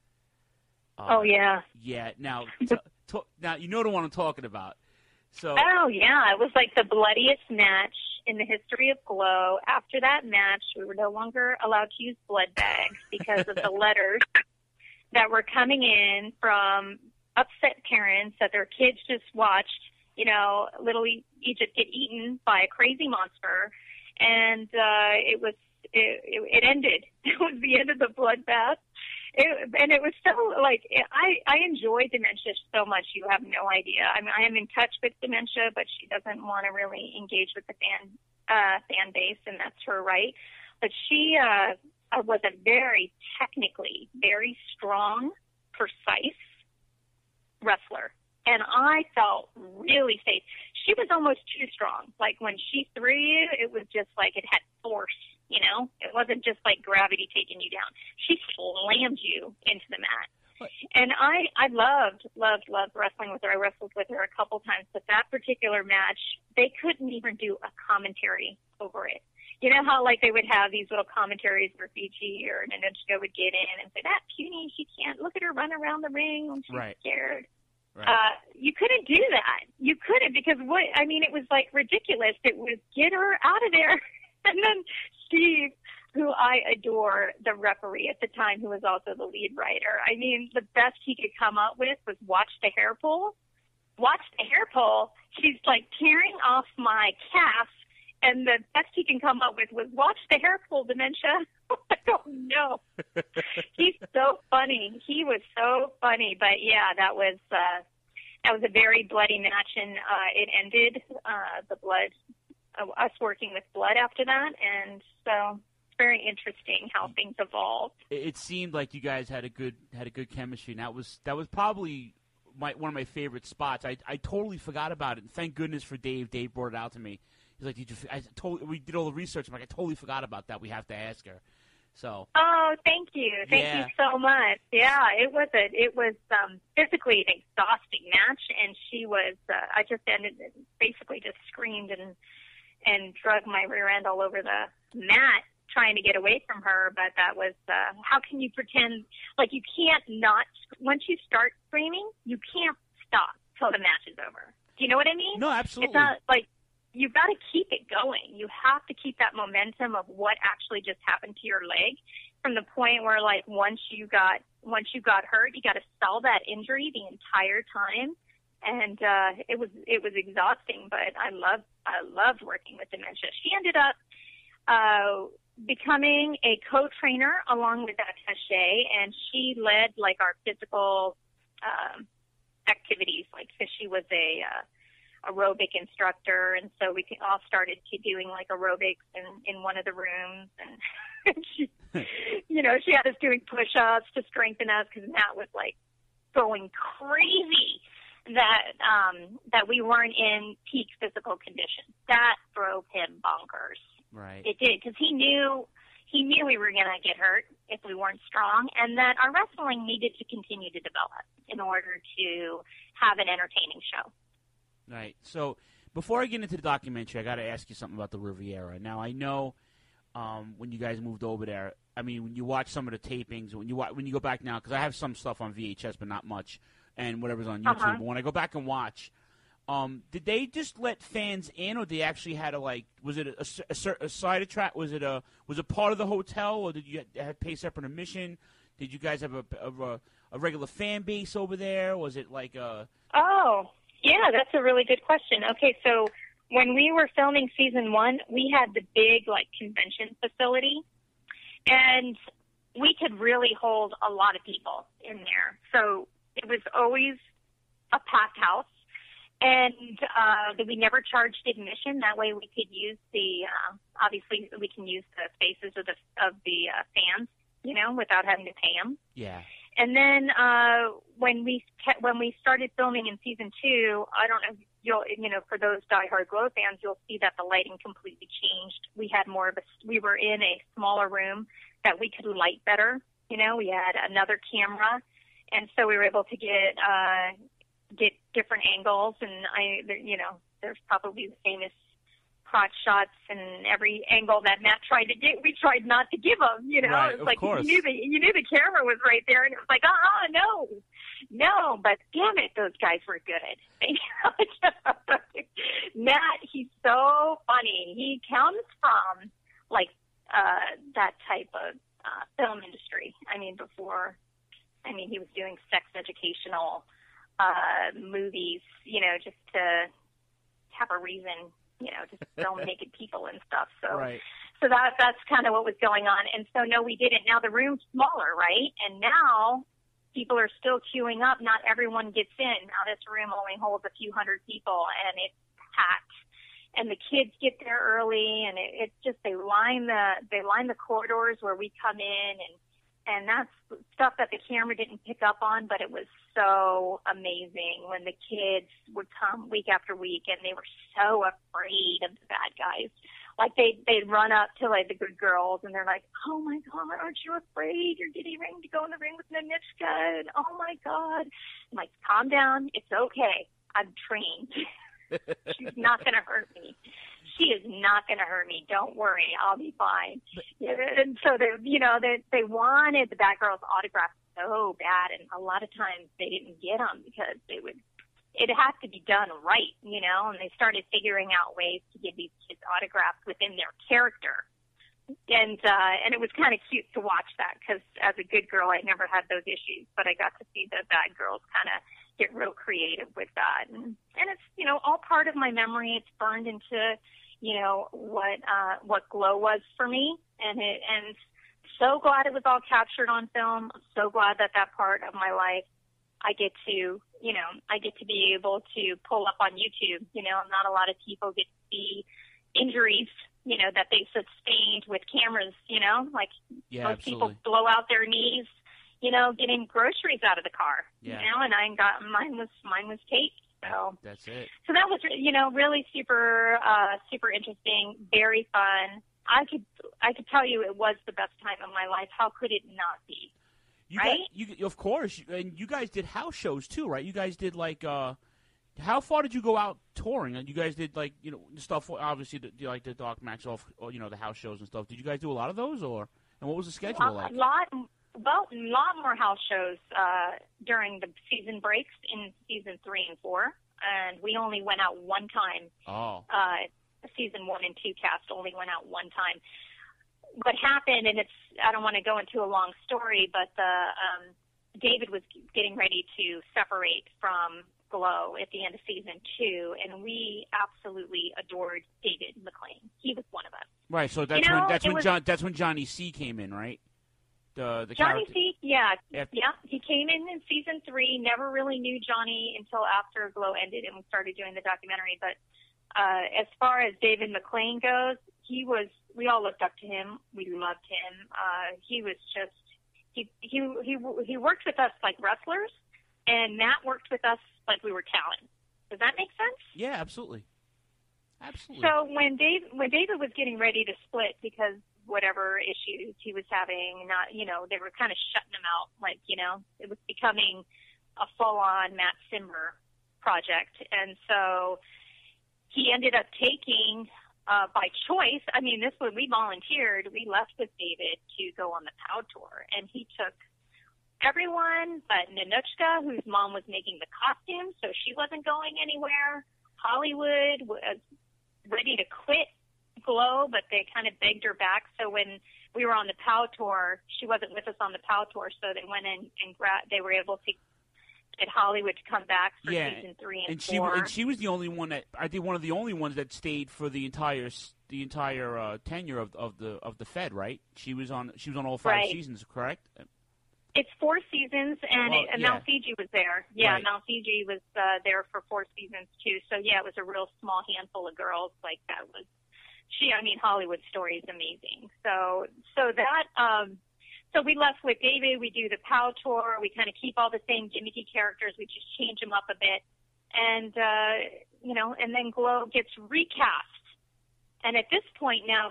Oh yeah. Yeah. Now, now you know the one I'm talking about. So. Oh yeah, it was like the bloodiest match in the history of Glow. After that match, we were no longer allowed to use blood bags because of the letters that were coming in from upset parents that their kids just watched, Little Egypt get eaten by a crazy monster, and it ended. It was the end of the bloodbath. And it was so, I enjoy Dementia so much, you have no idea. I mean, I am in touch with Dementia, but she doesn't want to really engage with the fan base, and that's her right. But she was a very technically very strong, precise wrestler. And I felt really safe. she was almost too strong. Like when she threw you, it was just like it had force, you know? It wasn't just like gravity taking you down. She slammed you into the mat. And I loved wrestling with her. I wrestled with her a couple times, but that particular match, they couldn't even do a commentary over it. You know how like they would have these little commentaries where Fiji or Nanuchka would get in and say, that puny, she can't, look at her run around the ring when she's scared. Right. You couldn't do that. You couldn't because it was like ridiculous. It was get her out of there. And then Steve, who I adore, the referee at the time, who was also the lead writer. I mean, the best he could come up with was watch the hair pull. Watch the hair pull. She's like tearing off my calf, and the best he can come up with was watch the hair pull, Dementia. I don't know. He's so funny. He was so funny. But yeah, that was a very bloody match, and it ended the blood. Us working with blood after that, and so it's very interesting how things evolved. It seemed like you guys had a good chemistry, and that was probably one of my favorite spots. I totally forgot about it, and thank goodness for Dave. Dave brought it out to me. He's like, we did all the research. I'm like, I totally forgot about that. We have to ask her. So. Oh, thank you you so much. Yeah, it was physically an exhausting match, and she was. I just basically just screamed and drug my rear end all over the mat trying to get away from her. But that was, how can you pretend, like you can't not, once you start screaming, you can't stop till the match is over. Do you know what I mean? No, absolutely. It's not like, you've got to keep it going. You have to keep that momentum of what actually just happened to your leg from the point where like once you got hurt, you got to sell that injury the entire time. And it was exhausting, but I loved working with Dementia. She ended up becoming a co-trainer along with Attaché, and she led like our physical activities. Like, so she was a aerobic instructor, and so we all started doing like aerobics in one of the rooms, and she, she had us doing push-ups to strengthen us because Matt was like going crazy that we weren't in peak physical condition. That drove him bonkers. Right. It did, because he knew we were going to get hurt if we weren't strong, and that our wrestling needed to continue to develop in order to have an entertaining show. Right. So before I get into the documentary, I got to ask you something about the Riviera. Now, I know when you guys moved over there, I mean, when you watch some of the tapings, when you go back now, because I have some stuff on VHS, but not much, and whatever's on YouTube. Uh-huh. But when I go back and watch, did they just let fans in, or they actually had to, like, was it a side attract? Was it part of the hotel, or did you have to pay separate admission? Did you guys have a regular fan base over there? Was it like a? Oh, yeah, that's a really good question. Okay, so when we were filming season 1, we had the big like convention facility, and we could really hold a lot of people in there. So it was always a packed house. And we never charged admission. That way we could use obviously we can use the faces of the fans, without having to pay them. Yeah. And then when we started filming in season 2, I don't know, for those diehard Glow fans, you'll see that the lighting completely changed. We had we were in a smaller room that we could light better. We had another camera, and so we were able to get different angles, and there's probably the famous crotch shots and every angle that Matt tried to get, we tried not to give them. Right, it was like course. you knew the camera was right there, and it was like, no, but damn it, those guys were good. Matt, he's so funny. He comes from like that type of film industry. He was doing sex educational movies, just to have a reason, to film naked people and stuff. So, right. So that's kind of what was going on. And so, no, we didn't. Now the room's smaller, right? And now people are still queuing up. Not everyone gets in. Now this room only holds a few hundred people, and it's packed. And the kids get there early, and it's just they line the corridors where we come in, and that's stuff that the camera didn't pick up on, but it was so amazing when the kids would come week after week and they were so afraid of the bad guys. Like they'd run up to like the good girls and they're like, "Oh my God, aren't you afraid? You're getting ready to go in the ring with Nanushka. And oh my God." I'm like, "Calm down. It's okay. I'm trained. She's not going to hurt me. She is not going to hurt me. Don't worry. I'll be fine." And so they wanted the bad girls' autographs so bad, and a lot of times they didn't get them because it had to be done right, and they started figuring out ways to give these kids autographs within their character. And it was kind of cute to watch that because as a good girl, I never had those issues, but I got to see the bad girls kind of get real creative with that. And it's, all part of my memory. It's burned into, what Glow was for me. And so glad it was all captured on film. I'm so glad that part of my life I get to be able to pull up on YouTube. Not a lot of people get to see injuries, that they sustained with cameras, Yeah, most absolutely. people blow out their knees, getting groceries out of the car, Yeah. and mine was taped. So That's it. So that was, really super, super interesting, very fun. I could tell you it was the best time of my life. How could it not be? Right? Of course. And you guys did house shows too, right? You guys did like, how far did you go out touring? And you guys did like, stuff, obviously, like the Doc Maxwell, or, the house shows and stuff. Did you guys do a lot of those, and what was the schedule like? A lot more house shows during the season breaks in season 3 and 4, and we only went out one time. Oh. Season 1 and 2 cast only went out one time. What happened, and I don't want to go into a long story, but David was getting ready to separate from Glow at the end of season 2, and we absolutely adored David McLean. He was one of us. Right. So that's when Johnny C came in, right? The Johnny character. C, yeah. He came in season 3. Never really knew Johnny until after Glow ended and we started doing the documentary. But as far as David McLean goes, we all looked up to him. We loved him. He was just he worked with us like wrestlers, and Matt worked with us like we were talent. Does that make sense? Yeah, absolutely. Absolutely. So when David was getting ready to split because whatever issues he was having, they were kind of shutting him out, it was becoming a full-on Matt Simber project. And so he ended up taking, by choice, we volunteered, we left with David to go on the POW tour, and he took everyone but Nanushka, whose mom was making the costumes, so she wasn't going anywhere. Hollywood was ready to quit Glow, but they kind of begged her back. So when we were on the POW tour, she wasn't with us on the POW tour, so they went in and they were able to get Hollywood to come back for season 3 and 4. And she was the only one that, I think, one of the only ones that stayed for the entire tenure of the Fed, right? She was on all 5 seasons, correct? It's 4 seasons, and Mount Fiji was there. Yeah, right. Mount Fiji was there for 4 seasons too. So yeah, it was a real small handful of girls. Like that was Hollywood Story is amazing. So we left with David. We do the POW tour. We kind of keep all the same gimmicky characters. We just change them up a bit, and and then Glow gets recast. And at this point now,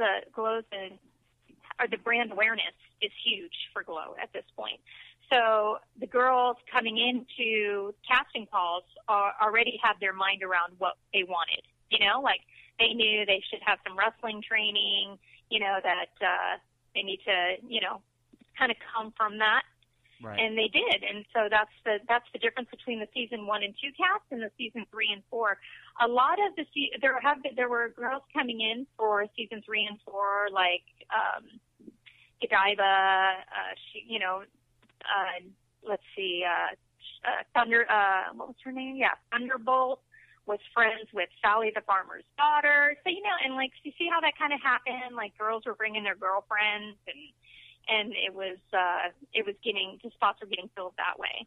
the brand awareness is huge for Glow at this point. So the girls coming into casting calls already have their mind around what they wanted. They knew they should have some wrestling training, that they need to, kind of come from that. Right. And they did. And so that's the difference between the season 1 and 2 cast and the season 3 and 4. A lot of there were girls coming in for season 3 and 4, like Godiva, what was her name? Yeah, Thunderbolt was friends with Sally the farmer's daughter. So, and you see how that kind of happened? Like girls were bringing their girlfriends and it was the spots were getting filled that way.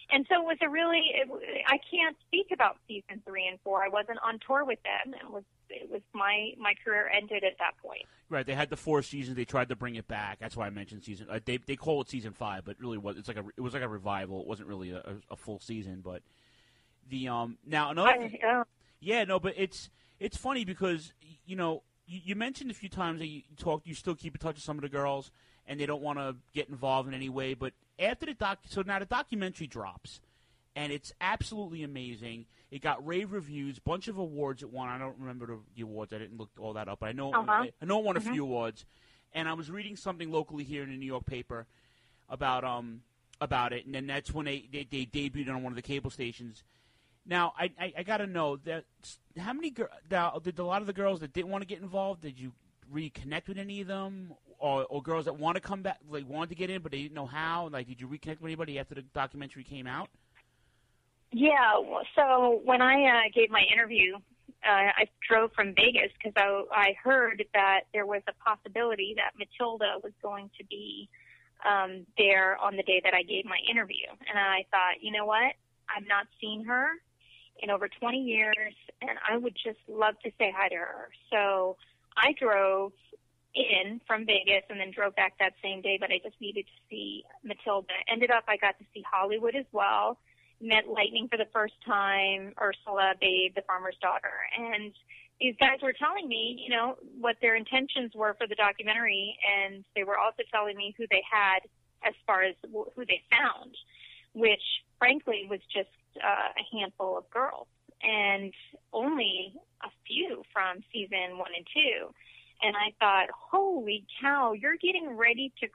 And so it was I can't speak about season 3 and 4. I wasn't on tour with them. It was my career ended at that point. Right. They had the 4 seasons. They tried to bring it back. That's why I mentioned season. They call it season 5, but it really was. It was like a revival. It wasn't really a full season. But the now another. But it's funny because you mentioned a few times that you still keep in touch with some of the girls, and they don't want to get involved in any way. But after so now the documentary drops, and it's absolutely amazing. It got rave reviews, bunch of awards it won. I don't remember the awards. I didn't look all that up, but I know it won a few awards. And I was reading something locally here in the New York paper about it, and then that's when they debuted on one of the cable stations. Now I got to know that how many did a lot of the girls that didn't want to get involved? Did you reconnect with any of them, or girls that want to come back, like wanted to get in but they didn't know how? Like, did you reconnect with anybody after the documentary came out? Yeah. So when I gave my interview, I drove from Vegas because I heard that there was a possibility that Matilda was going to be there on the day that I gave my interview, and I thought, you know what? I've not seen her in over 20 years, and I would just love to say hi to her. So I drove in from Vegas and then drove back that same day, but I just needed to see Matilda. Ended up, I got to see Hollywood as well, met Lightning for the first time, Ursula, Babe, the farmer's daughter, and these guys were telling me, what their intentions were for the documentary, and they were also telling me who they had as far as who they found, which frankly was just a handful of girls and only a few from season 1 and 2. And I thought, holy cow, you're getting ready to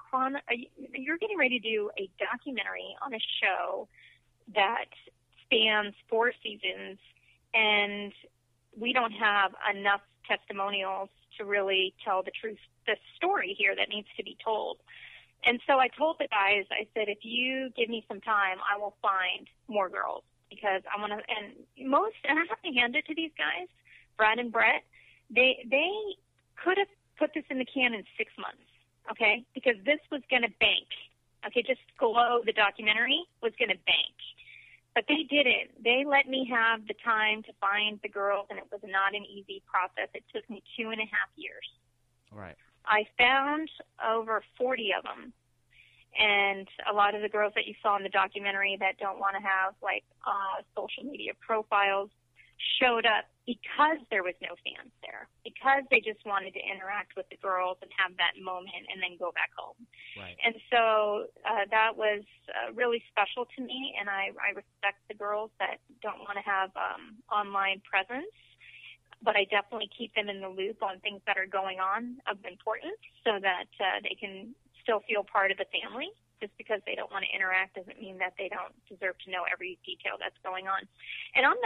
do a documentary on a show that spans 4 seasons, and we don't have enough testimonials to really tell the story here that needs to be told. And so I told the guys, I said, if you give me some time, I will find more girls, because I want to, and I have to hand it to these guys, Brad and Brett, they could have put this in the can in 6 months, okay? Because this was going to bank, okay? Just Glow, the documentary, was going to bank. But they didn't. They let me have the time to find the girls, and it was not an easy process. It took me 2.5 years. Right. I found over 40 of them, and a lot of the girls that you saw in the documentary that don't want to have social media profiles showed up because there was no fans there, because they just wanted to interact with the girls and have that moment and then go back home. Right. And so that was really special to me, and I respect the girls that don't want to have online presence, but I definitely keep them in the loop on things that are going on of importance so that they can still feel part of the family. Just because they don't want to interact doesn't mean that they don't deserve to know every detail that's going on. And I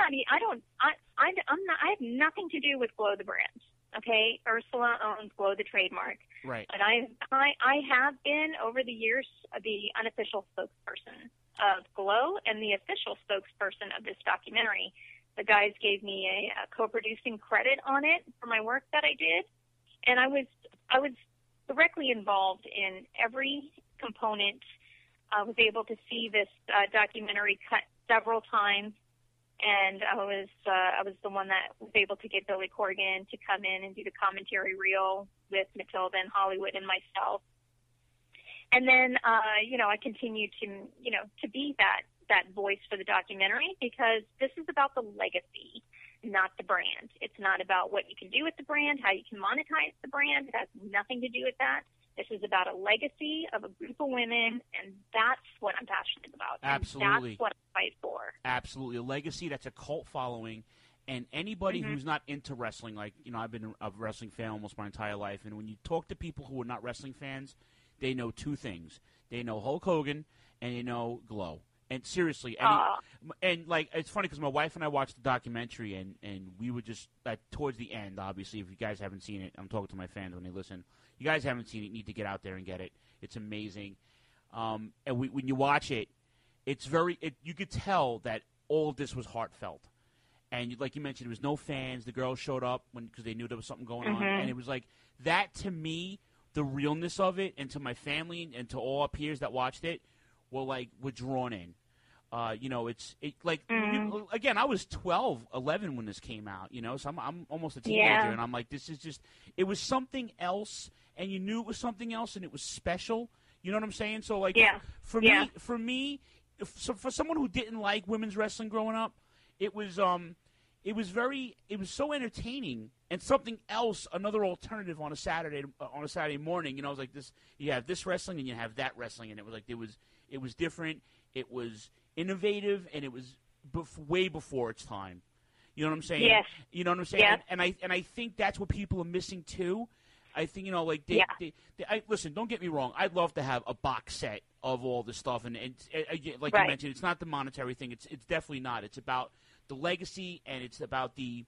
have nothing to do with Glow the brand. Okay, Ursula owns Glow the trademark. Right. But I have been over the years the unofficial spokesperson of Glow and the official spokesperson of this documentary. The guys gave me a co-producing credit on it for my work that I did, and I was directly involved in every component. I was able to see this documentary cut several times, and I was the one that was able to get Billy Corgan to come in and do the commentary reel with Matilda and Hollywood and myself. And then I continued to be that voice for the documentary, because this is about the legacy, not the brand. It's not about what you can do with the brand, how you can monetize the brand. It has nothing to do with that. This is about a legacy of a group of women, and that's what I'm passionate about. Absolutely. That's what I fight for. Absolutely. A legacy that's a cult following, and anybody who's not into wrestling, I've been a wrestling fan almost my entire life, and when you talk to people who are not wrestling fans, they know 2 things. They know Hulk Hogan, and they know Glow. And seriously, it's funny because my wife and I watched the documentary, and we were just towards the end. Obviously, if you guys haven't seen it, I'm talking to my fans when they listen. You guys haven't seen it, you need to get out there and get it. It's amazing. And when you watch it, it's you could tell that all of this was heartfelt. And like you mentioned, there was no fans. The girls showed up because they knew there was something going on, and it was like that to me. The realness of it, and to my family and to all our peers that watched it, were drawn in. Again, I was 12, 11 when this came out, so I'm almost a teenager, and I'm like, this is just, it was something else, and you knew it was something else, and it was special. You know what I'm saying? So, like, for me, for someone who didn't like women's wrestling growing up, it was so entertaining and something else, another alternative on a Saturday morning. I was like, this, you have this wrestling and you have that wrestling, and it was like, it was different, it was innovative, and it was way before its time. You know what I'm saying? Yes. You know what I'm saying? Yes. And I think that's what people are missing too. I think, listen, don't get me wrong. I'd love to have a box set of all this stuff, and like you mentioned, it's not the monetary thing. It's definitely not. It's about the legacy, and it's about the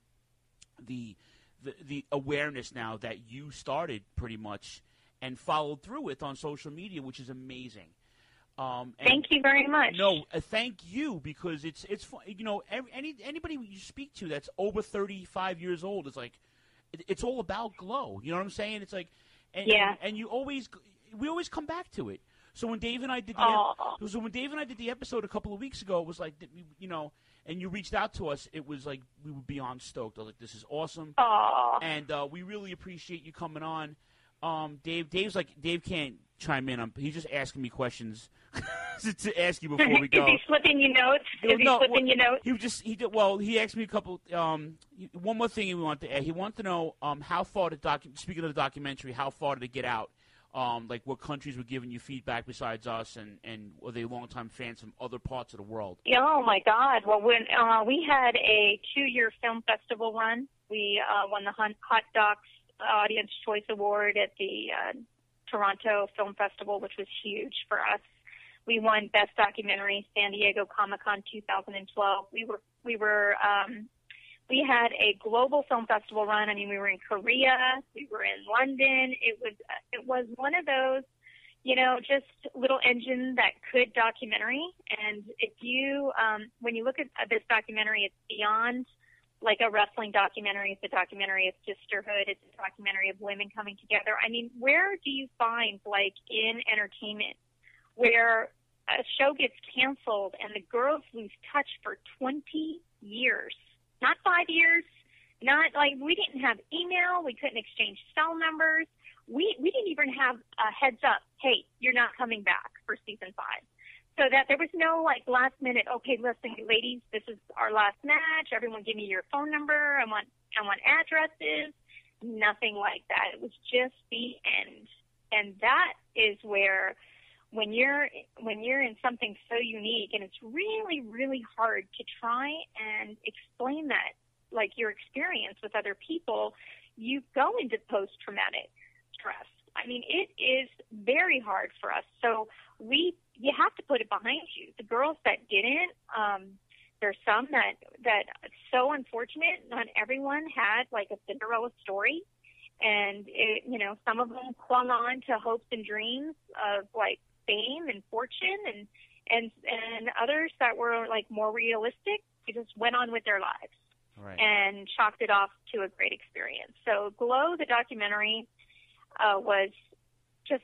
awareness now that you started pretty much and followed through with on social media, which is amazing. Thank you very much. No, thank you, because it's fun. Anybody you speak to that's over 35 years old is like, it's all about Glow. You know what I'm saying? It's like, and we always come back to it. So when Dave and I did the episode a couple of weeks ago, it was like, and you reached out to us, it was like we were beyond stoked. I was like, this is awesome. Aww. And we really appreciate you coming on. Dave can't chime in. He's just asking me questions to ask you before we go. Is he slipping you notes? He asked me a couple. One more thing he wanted to add. He wanted to know how far speaking of the documentary, how far did it get out? Like what countries were giving you feedback besides us, and were they longtime fans from other parts of the world? Oh my God! Well, when we had a 2-year film festival run, we won the Hot Docs Audience Choice Award at the Toronto Film Festival, which was huge for us. We won Best Documentary, San Diego Comic-Con 2012. We had a global film festival run. I mean, we were in Korea, we were in London. It was one of those, just little engine that could documentary. And if you, when you look at this documentary, it's beyond like a wrestling documentary. It's a documentary of sisterhood. It's a documentary of women coming together. I mean, where do you find, like, in entertainment, where a show gets canceled and the girls lose touch for 20 years? Not 5 years. Not like, we didn't have email. We couldn't exchange cell numbers. We didn't even have a heads up. Hey, you're not coming back for season 5. So that there was no like last minute, okay, listen, ladies, this is our last match. Everyone give me your phone number. I want addresses. Nothing like that. It was just the end. And that is where when you're in something so unique, and it's really, really hard to try and explain that, like your experience with other people, you go into post-traumatic stress. I mean, it is very hard for us. So you have to put it behind you. The girls that didn't, there's some that so unfortunate. Not everyone had like a Cinderella story, and some of them clung on to hopes and dreams of like fame and fortune, and others that were like more realistic, they just went on with their lives. Right. And chalked it off to a great experience. So Glow, the documentary, was just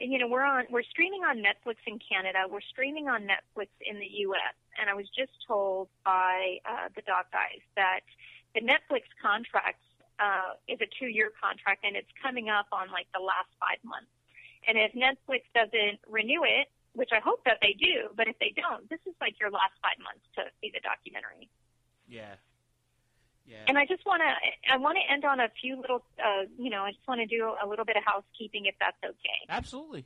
we're streaming on Netflix in Canada. We're streaming on Netflix in the U.S. And I was just told by the doc guys that the Netflix contract is a 2-year contract, and it's coming up on like the last 5 months. And if Netflix doesn't renew it, which I hope that they do, but if they don't, this is like your last 5 months to see the documentary. Yeah. Yeah. And I want to end on a few little, I just want to do a little bit of housekeeping, if that's okay. Absolutely.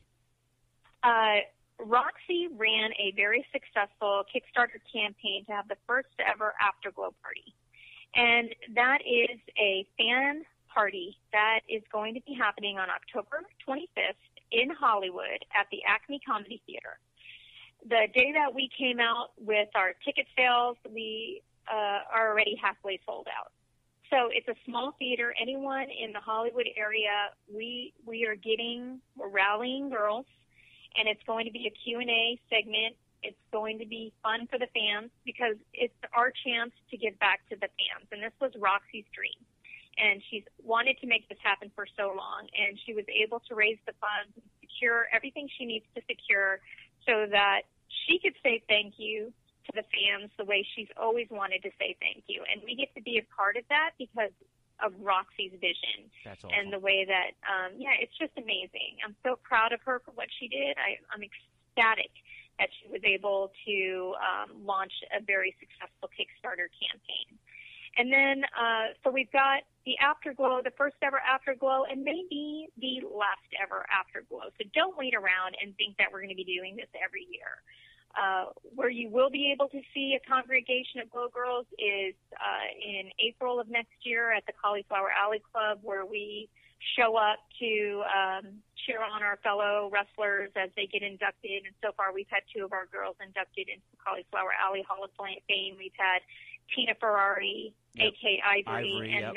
Roxy ran a very successful Kickstarter campaign to have the first ever Afterglow party. And that is a fan party that is going to be happening on October 25th in Hollywood at the Acme Comedy Theater. The day that we came out with our ticket sales, we are already halfway sold out. So it's a small theater. Anyone in the Hollywood area, we're rallying girls, and it's going to be a Q&A segment. It's going to be fun for the fans because it's our chance to give back to the fans. And this was Roxy's dream. And she's wanted to make this happen for so long. And she was able to raise the funds and secure everything she needs to secure so that she could say thank you to the fans the way she's always wanted to say thank you. And we get to be a part of that because of Roxy's vision. That's awesome. And the way that, it's just amazing. I'm so proud of her for what she did. I'm ecstatic that she was able to launch a very successful Kickstarter campaign. And then, so we've got the Afterglow, the first ever Afterglow, and maybe the last ever Afterglow. So don't wait around and think that we're going to be doing this every year. Where you will be able to see a congregation of Glow Girls is in April of next year at the Cauliflower Alley Club, where we show up to cheer on our fellow wrestlers as they get inducted. And so far, we've had 2 of our girls inducted into the Cauliflower Alley Hall of Fame. We've had Tina Ferrari, A.K. Ivory, and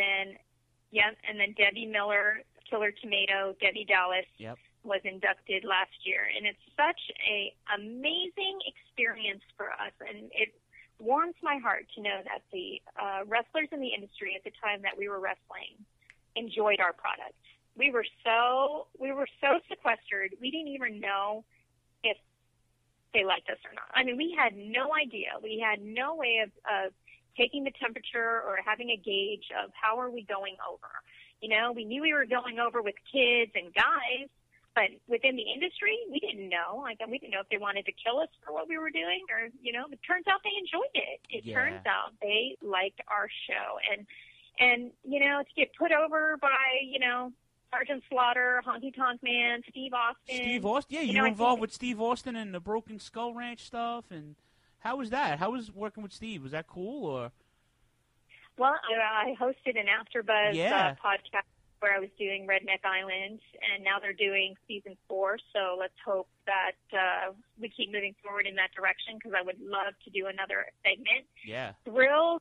then Debbie Miller, Killer Tomato, Debbie Dallas. Was inducted last year, and it's such a amazing experience for us, and it warms my heart to know that the wrestlers in the industry at the time that we were wrestling enjoyed our product. We were so sequestered, we didn't even know if they liked us or not. I mean, we had no idea. We had no way of taking the temperature or having a gauge of how are we going over. You know, we knew we were going over with kids and guys, but within the industry, we didn't know. Like, we didn't know if they wanted to kill us for what we were doing, or, you know, it turns out they enjoyed it. It turns out they liked our show. And, you know, to get put over by, you know, Sergeant Slaughter, Honky Tonk Man, Steve Austin. Yeah, you were involved with Steve Austin and the Broken Skull Ranch stuff. And how was that? How was working with Steve? Was that cool? Or? Well, I hosted an AfterBuzz podcast where I was doing Redneck Island, and now they're doing season 4. So let's hope that we keep moving forward in that direction, because I would love to do another segment. Yeah. Thrilled.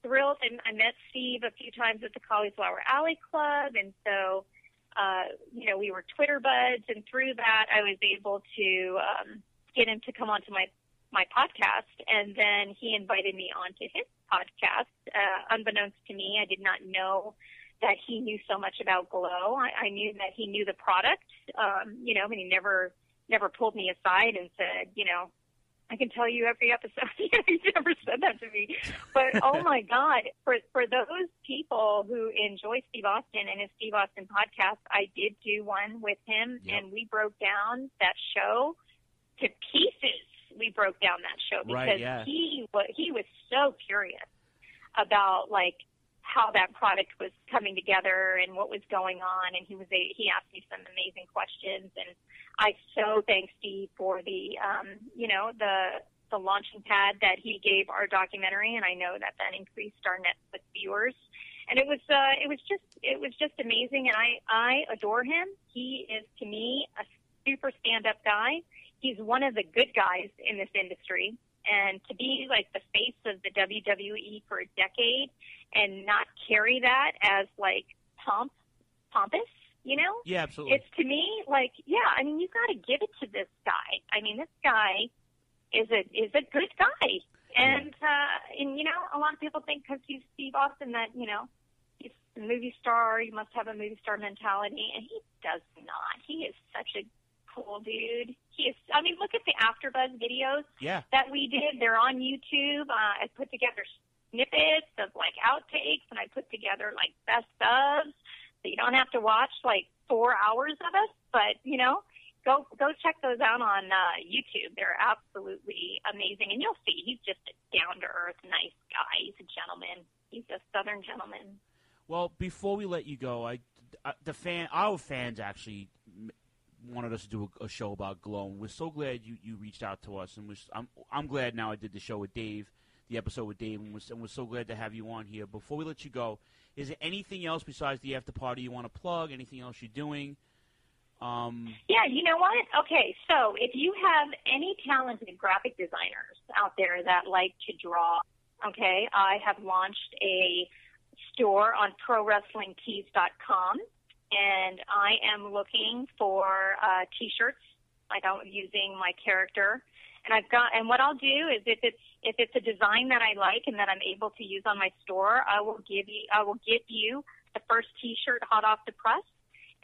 I met Steve a few times at the Cauliflower Alley Club, and so, you know, we were Twitter buds, and through that I was able to get him to come onto my podcast, and then he invited me onto his podcast. Unbeknownst to me, I did not know that he knew so much about Glow. I knew that he knew the product, you know, and he never pulled me aside and said, you know, I can tell you every episode. He never said that to me. But, oh, my God, for those people who enjoy Steve Austin and his Steve Austin podcast, I did do one with him, and we broke down that show to pieces. We broke down that show because he was so curious about, like, how that product was coming together and what was going on, and he asked me some amazing questions, and I so thank Steve for the you know, the launching pad that he gave our documentary, and I know that increased our Netflix viewers, and it was just amazing, and I adore him. He is, to me, a super stand-up guy. He's one of the good guys in this industry. And to be like the face of the WWE for a decade and not carry that as like pompous, you know? Yeah, absolutely. It's, to me, like, yeah, I mean, you've got to give it to this guy. I mean, this guy is a good guy. And, and, you know, a lot of people think because he's Steve Austin that, you know, he's a movie star, you must have a movie star mentality. And he does not. He is such a cool dude. He is. I mean, look at the AfterBuzz videos that we did. They're on YouTube. I put together snippets of like outtakes, and I put together like best ofs, so you don't have to watch like 4 hours of us. But you know, go check those out on YouTube. They're absolutely amazing, and you'll see he's just a down to earth, nice guy. He's a gentleman. He's a Southern gentleman. Well, before we let you go, our fans actually wanted us to do a show about Glow, and we're so glad you reached out to us, and I'm glad now I did the show with Dave, the episode with Dave, and we're so glad to have you on here. Before we let you go, is there anything else besides the after party you want to plug? Anything else you're doing? Yeah, you know what? Okay, so if you have any talented graphic designers out there that like to draw, okay, I have launched a store on ProWrestlingTees.com. And I am looking for T-shirts, like I'm using my character. And what I'll do is if it's a design that I like and that I'm able to use on my store, I will give you the first T-shirt hot off the press,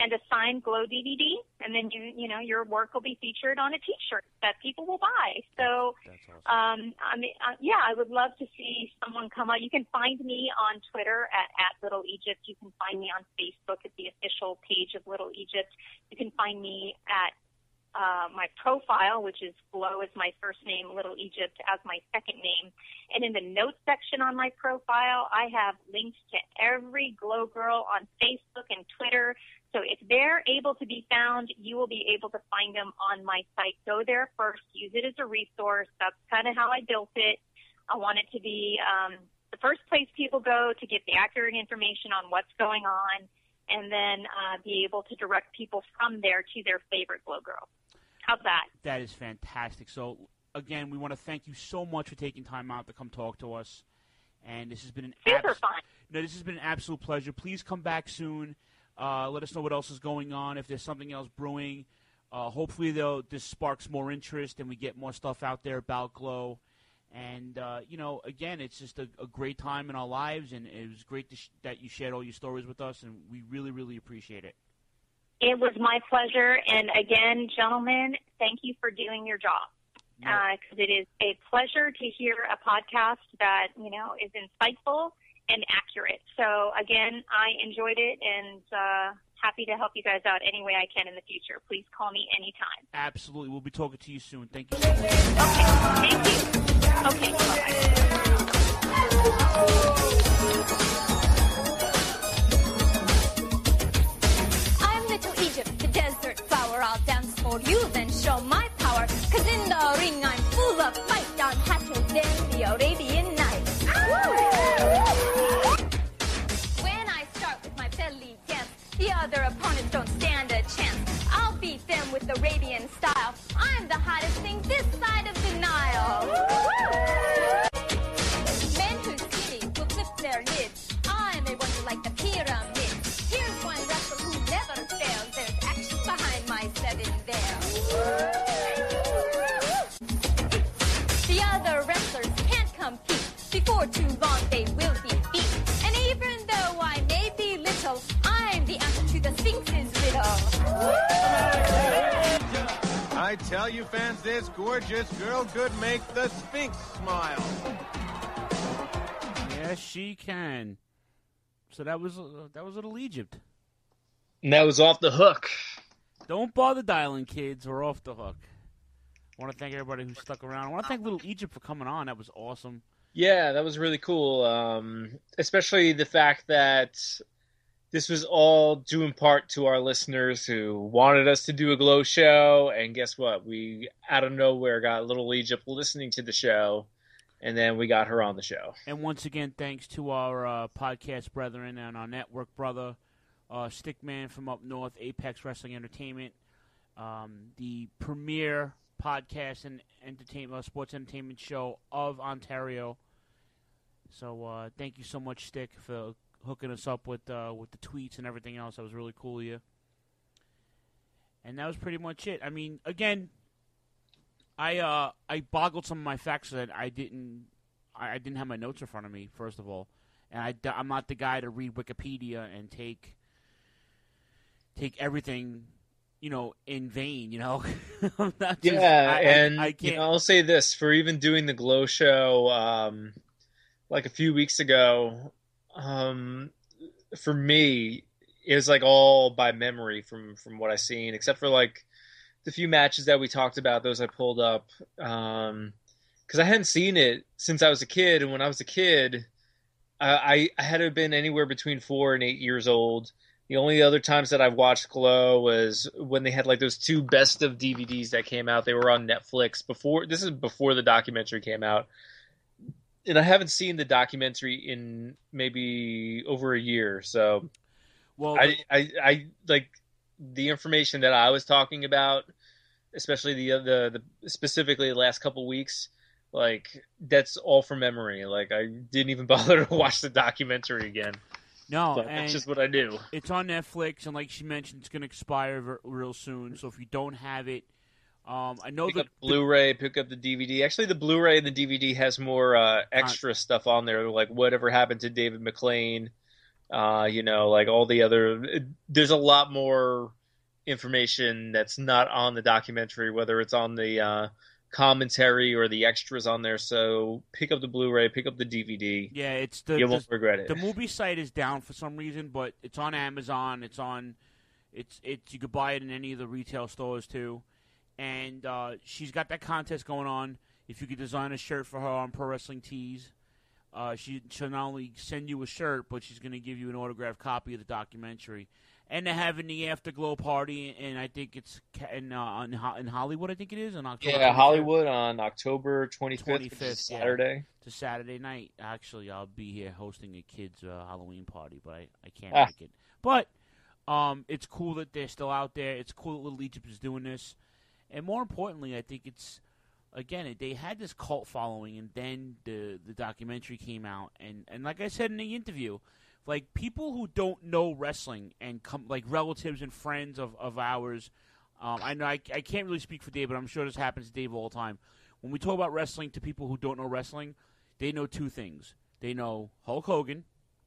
and a signed Glow DVD, and then your work will be featured on a T-shirt that people will buy. So, That's awesome. I would love to see someone come out. You can find me on Twitter at Little Egypt. You can find me on Facebook at the official page of Little Egypt. You can find me at my profile, which is Glow as my first name, Little Egypt as my second name. And in the notes section on my profile, I have links to every Glow girl on Facebook and Twitter. So if they're able to be found, you will be able to find them on my site. Go there first. Use it as a resource. That's kind of how I built it. I want it to be the first place people go to get the accurate information on what's going on, and then be able to direct people from there to their favorite Glow girl. How's that? That is fantastic. So, again, we want to thank you so much for taking time out to come talk to us. And this has been an super fun. No, this has been an absolute pleasure. Please come back soon. Let us know what else is going on, if there's something else brewing. Hopefully, this sparks more interest and we get more stuff out there about Glow. And, again, it's just a great time in our lives, and it was great that you shared all your stories with us, and we really, really appreciate it. It was my pleasure. And, again, gentlemen, thank you for doing your job. Because it is a pleasure to hear a podcast that, is insightful and accurate. So, again, I enjoyed it and happy to help you guys out any way I can in the future. Please call me anytime. Absolutely. We'll be talking to you soon. Thank you so much. Okay. Thank you. Okay. Bye-bye. I'm Little Egypt, the desert flower. I'll dance for you, then show my power. 'Cause in the ring I'm full of fight. I'm hotter than the Arabian Nights. When I start with my belly dance, the other opponents don't stand a chance. I'll beat them with Arabian style. I'm the hottest thing this side of the Nile. Men who see me will flip their lids. I'm a wonder like the pyramids. Here's one wrestler who never fails. There's action behind my 7 veils. The other wrestlers can't compete. Before too long they will be beat. And even though I may be little, I'm the answer to the Sphinx's riddle. I tell you fans, this gorgeous girl could make the Sphinx smile. Yes, she can. So that was Little Egypt. And that was Off the Hook. Don't bother dialing, kids. We're off the hook. I want to thank everybody who stuck around. I want to thank Little Egypt for coming on. That was awesome. Yeah, that was really cool. Especially the fact that this was all due in part to our listeners who wanted us to do a Glow show. And guess what? We, out of nowhere, got Little Egypt listening to the show. And then we got her on the show. And once again, thanks to our podcast brethren and our network brother, Stickman from up north, Apex Wrestling Entertainment, the premier podcast and sports entertainment show of Ontario. So thank you so much, Stick, for hooking us up with the tweets and everything else. That was really cool of you. And that was pretty much it. I mean, again, I boggled some of my facts that I didn't have my notes in front of me, first of all, and I'm not the guy to read Wikipedia and take everything, in vain. I'm not just, I can't. I'll say this, for even doing the Glow show, like a few weeks ago, for me, it was like all by memory from what I've seen, except for like the few matches that we talked about, those I pulled up, because I hadn't seen it since I was a kid, and when I was a kid, I had to have been anywhere between 4 and 8 years old. The only other times that I've watched Glow was when they had like those 2 best of DVDs that came out. They were on Netflix before the documentary came out. And I haven't seen the documentary in maybe over a year. So well, I like the information that I was talking about, especially the specifically the last couple weeks, like that's all from memory. Like I didn't even bother to watch the documentary again. No, but that's just what I do. It's on Netflix, and like she mentioned, it's going to expire real soon. So if you don't have it, I know pick up Blu-ray, pick up the DVD. Actually, the Blu-ray and the DVD has more extra stuff on there, like whatever happened to David McLean. Like all the other, there's a lot more information that's not on the documentary, whether it's on the commentary or the extras on there. So pick up the Blu-ray, pick up the DVD. Yeah, you won't regret it. The movie site is down for some reason, but it's on Amazon. It's you could buy it in any of the retail stores too. And she's got that contest going on. If you could design a shirt for her on Pro Wrestling Tees, she'll not only send you a shirt, but she's going to give you an autographed copy of the documentary. And they're having the Afterglow party, and I think it's in Hollywood. I think it is in October. Yeah, 25th. Hollywood on October 25th, Saturday. Yeah. It's a Saturday night. Actually, I'll be here hosting a kids' Halloween party, but I can't make it. But it's cool that they're still out there. It's cool that Little Egypt is doing this, and more importantly, I think it's. Again, they had this cult following, and then the documentary came out, and like I said in the interview, like people who don't know wrestling and come like relatives and friends of ours, I know I can't really speak for Dave, but I'm sure this happens to Dave all the time. When we talk about wrestling to people who don't know wrestling, they know two things: they know Hulk Hogan,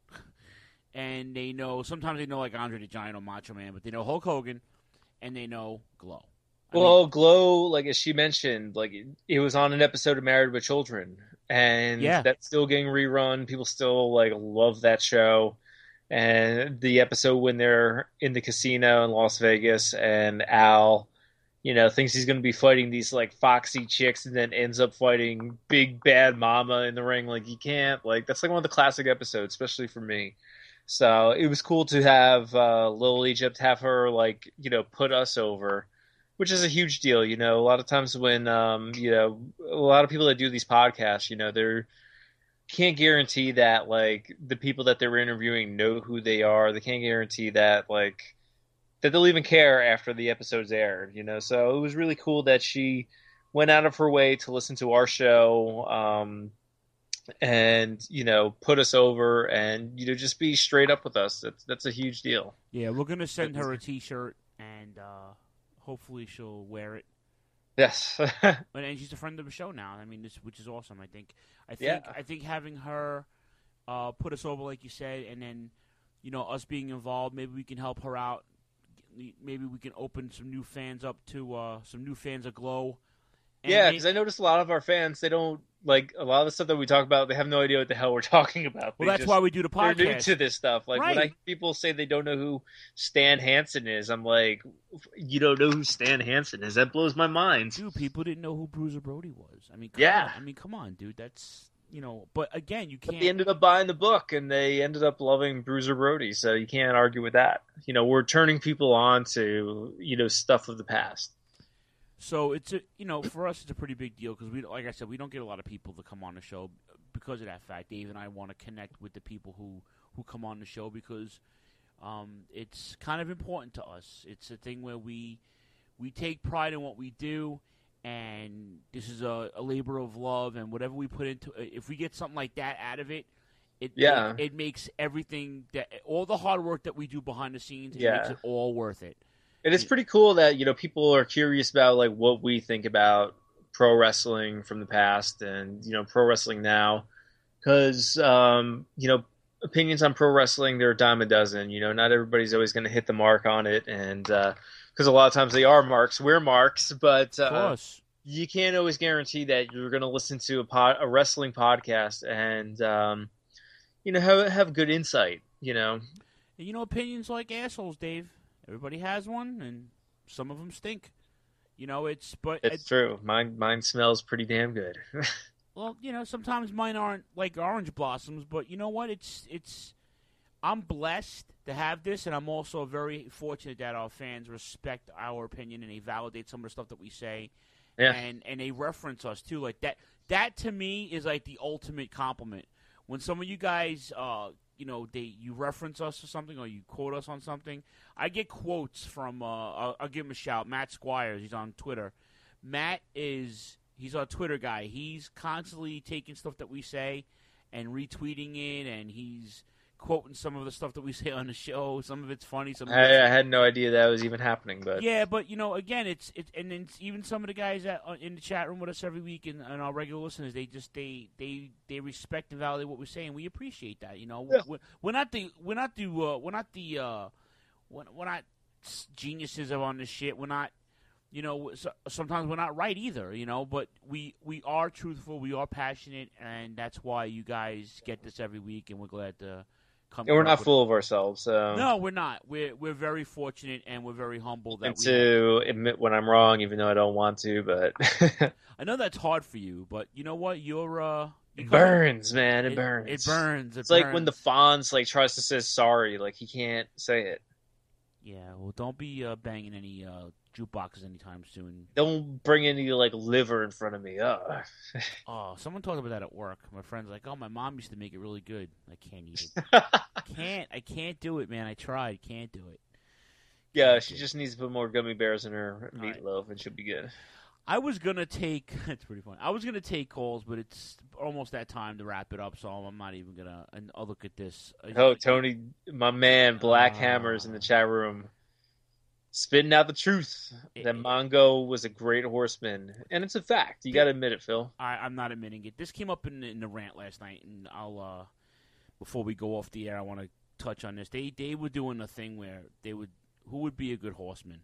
and they know sometimes they know like Andre the Giant or Macho Man, but they know Hulk Hogan, and they know Glow. Glow, like as she mentioned, like it was on an episode of Married with Children, and that's still getting rerun. People still like love that show. And the episode when they're in the casino in Las Vegas, and Al, thinks he's going to be fighting these like foxy chicks, and then ends up fighting Big Bad Mama in the ring. Like you can't, like that's like one of the classic episodes, especially for me. So it was cool to have Little Egypt have her like put us over. Which is a huge deal, A lot of times when, a lot of people that do these podcasts, they can't guarantee that, like, the people that they're interviewing know who they are. They can't guarantee that, like, that they'll even care after the episode's aired, So it was really cool that she went out of her way to listen to our show, and, put us over and, just be straight up with us. That's a huge deal. Yeah, we're going to send her a T-shirt, and, hopefully she'll wear it. Yes. And she's a friend of the show now. I mean, which is awesome. I think having her put us over, like you said, and then us being involved, maybe we can help her out. Maybe we can open some new fans up to some new fans of Glow. And because I noticed a lot of our fans, they don't like a lot of the stuff that we talk about. They have no idea what the hell we're talking about. Well, that's why we do the podcast. They're new to this stuff. Like when people say they don't know who Stan Hansen is, I'm like, you don't know who Stan Hansen is? That blows my mind. Dude, people didn't know who Bruiser Brody was. I mean, come on, dude. That's But again, you can't. But they ended up buying the book, and they ended up loving Bruiser Brody. So you can't argue with that. We're turning people on to stuff of the past. So it's for us it's a pretty big deal because like I said, we don't get a lot of people to come on the show because of that fact. Dave and I want to connect with the people who come on the show because it's kind of important to us. It's a thing where we take pride in what we do, and this is a labor of love, and whatever we put into it, if we get something like that out of it, it makes everything all the hard work that we do behind the scenes, it makes it all worth it. And it's pretty cool that, people are curious about, like, what we think about pro wrestling from the past and, pro wrestling now. Because, opinions on pro wrestling, they're a dime a dozen. Not everybody's always going to hit the mark on it. And because a lot of times they are marks. We're marks. But you can't always guarantee that you're going to listen to a wrestling podcast and, have good insight, And, opinions like assholes, Dave. Everybody has one, and some of them stink. It's true. Mine smells pretty damn good. Well, sometimes mine aren't like orange blossoms, but you know what? I'm blessed to have this, and I'm also very fortunate that our fans respect our opinion and they validate some of the stuff that we say, and they reference us too. Like that. That to me is like the ultimate compliment. When some of you guys, you reference us or something, or you quote us on something. I get quotes from. I'll give him a shout. Matt Squires. He's on Twitter. He's our Twitter guy. He's constantly taking stuff that we say and retweeting it, and he's quoting some of the stuff that we say on the show. Some of it's funny. Some of I had no idea that was even happening, but yeah, but again, it's and then even some of the guys that in the chat room with us every week and our regular listeners, they respect and validate what we say, and we appreciate that. We're not geniuses on this shit. We're not. Sometimes we're not right either, but we are truthful, we are passionate, and that's why you guys get this every week, and we're glad to come. And we're not full of ourselves. So. No, we're not. We're very fortunate, and we're very humble. To admit when I'm wrong, even though I don't want to, but... I know that's hard for you, but you know what? It burns, man. It burns. It burns. It's like when the Fonz tries to say sorry, he can't say it. Yeah, well, don't be banging any... jukeboxes anytime soon. Don't bring any liver in front of me. Oh, someone talked about that at work. My friend's like, "Oh, my mom used to make it really good. I can't eat it. I can't do it, man. I tried. Can't do it." Yeah, she just needs to put more gummy bears in her meatloaf, and she'll be good. I was gonna take. It's pretty funny. I was gonna take calls, but it's almost that time to wrap it up, so I'm not even gonna. And I'll look at this. Oh, Tony, my man, Black Hammers in the chat room. Spitting out the truth that Mongo was a great horseman. And it's a fact. You got to admit it, Phil. I'm not admitting it. This came up in the rant last night, and I'll before we go off the air, I want to touch on this. They were doing a thing where who would be a good horseman?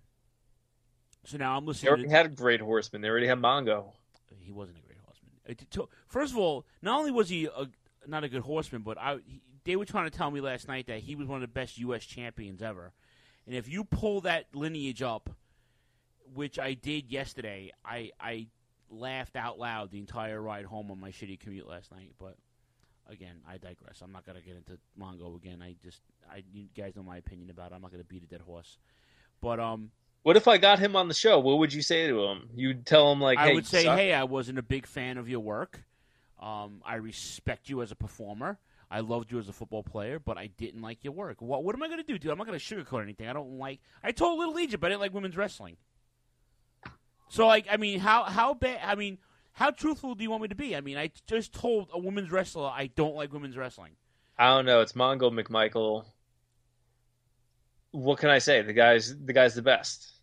So now I'm listening. They already had a great horseman. They already had Mongo. He wasn't a great horseman. First of all, not only was he not a good horseman, but they were trying to tell me last night that he was one of the best U.S. champions ever. And if you pull that lineage up, which I did yesterday, I laughed out loud the entire ride home on my shitty commute last night. But again, I digress. I'm not gonna get into Mongo again. You guys know my opinion about it. I'm not gonna beat a dead horse. But what if I got him on the show? What would you say to him? You'd tell him hey, I would say, hey, I wasn't a big fan of your work. I respect you as a performer. I loved you as a football player, but I didn't like your work. What am I going to do, dude? I'm not going to sugarcoat anything. I told Little Egypt I didn't like women's wrestling. So, how bad? How truthful do you want me to be? I just told a women's wrestler I don't like women's wrestling. I don't know. It's Mongo McMichael. What can I say? The guy's the best.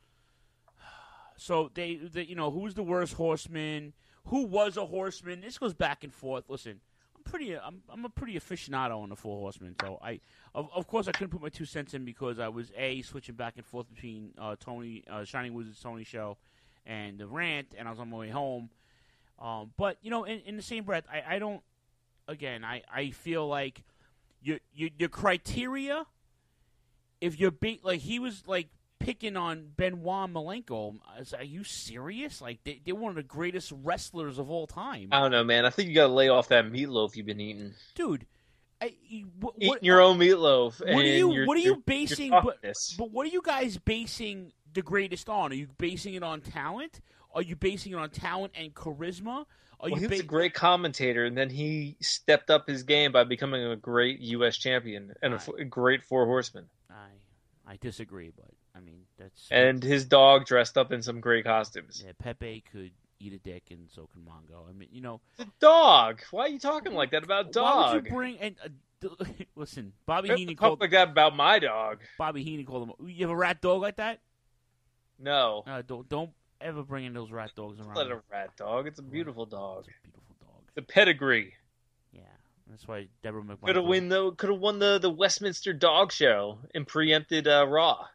So who's the worst horseman? Who was a horseman? This goes back and forth. Listen. I'm a pretty aficionado on the Four Horsemen, so of course I couldn't put my 2 cents in because I was switching back and forth between Shining Wizards Tony show and the rant, and I was on my way home. But in the same breath, I don't. Again, I feel like your criteria. If you're he was picking on Benoit Malenko. Are you serious? They're one of the greatest wrestlers of all time. I don't know, man. I think you got to lay off that meatloaf you've been eating. Dude, eating your own meatloaf. What are you basing? But what are you guys basing the greatest on? Are you basing it on talent? Are you basing it on talent and charisma? He was a great commentator, and then he stepped up his game by becoming a great U.S. champion and a great Four Horseman. I disagree, but that's... And his dog dressed up in some great costumes. Yeah, Pepe could eat a dick, and so can Mongo. The dog! Why are you talking like that about dog? Why would you bring... listen, Bobby Heenan called... like that about my dog. Bobby Heenan called him... You have a rat dog like that? No. Don't ever bring in those rat dogs around. It's not a rat dog. It's a beautiful dog. It's a beautiful dog. The pedigree. Yeah. That's why Deborah McMichael... Could have won the Westminster Dog Show and preempted Raw.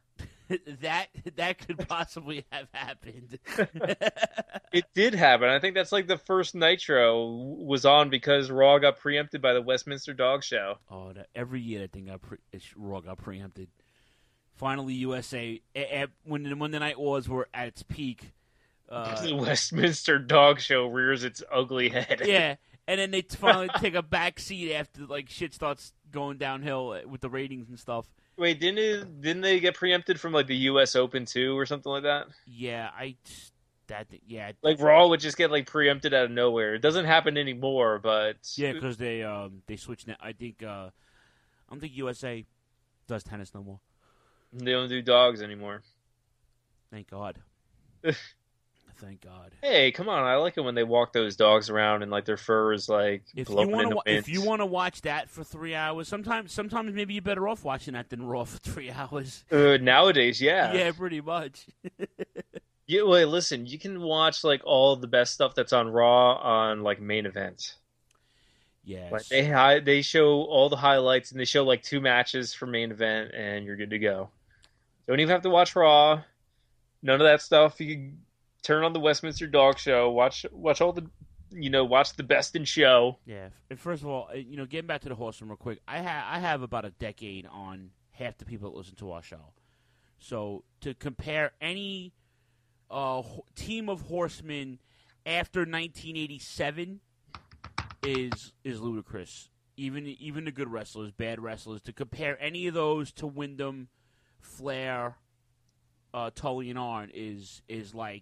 that could possibly have happened. It did happen. I think that's the first Nitro was on because Raw got preempted by the Westminster Dog Show. Oh, every year that thing Raw got preempted. Finally, USA, when the Monday Night Wars were at its peak... the Westminster Dog Show rears its ugly head. Yeah, and then they finally take a back seat after shit starts going downhill with the ratings and stuff. Wait, didn't they get preempted from the U.S. Open too, or something like that? Yeah, Raw would just get preempted out of nowhere. It doesn't happen anymore, but yeah, because they switched. I don't think USA does tennis no more. They don't do dogs anymore. Thank God. thank God. Hey, come on! I like it when they walk those dogs around and like their fur is like blowing in the wind. If you want to watch that for 3 hours, sometimes maybe you're better off watching that than Raw for 3 hours. Nowadays, yeah. Yeah, pretty much. Yeah, wait, listen, you can watch like all the best stuff that's on Raw on like Main Event. Yes. Like they show all the highlights and they show like 2 matches for Main Event and you're good to go. Don't even have to watch Raw. None of that stuff. You can turn on the Westminster Dog Show, watch all the, watch the best in show. Yeah. And first of all, getting back to the Horseman real quick, I have about a decade on half the people that listen to our show. So to compare any team of horsemen after 1987 is ludicrous. Even the good wrestlers, bad wrestlers, to compare any of those to Wyndham, Flair, Tully and Arn is like,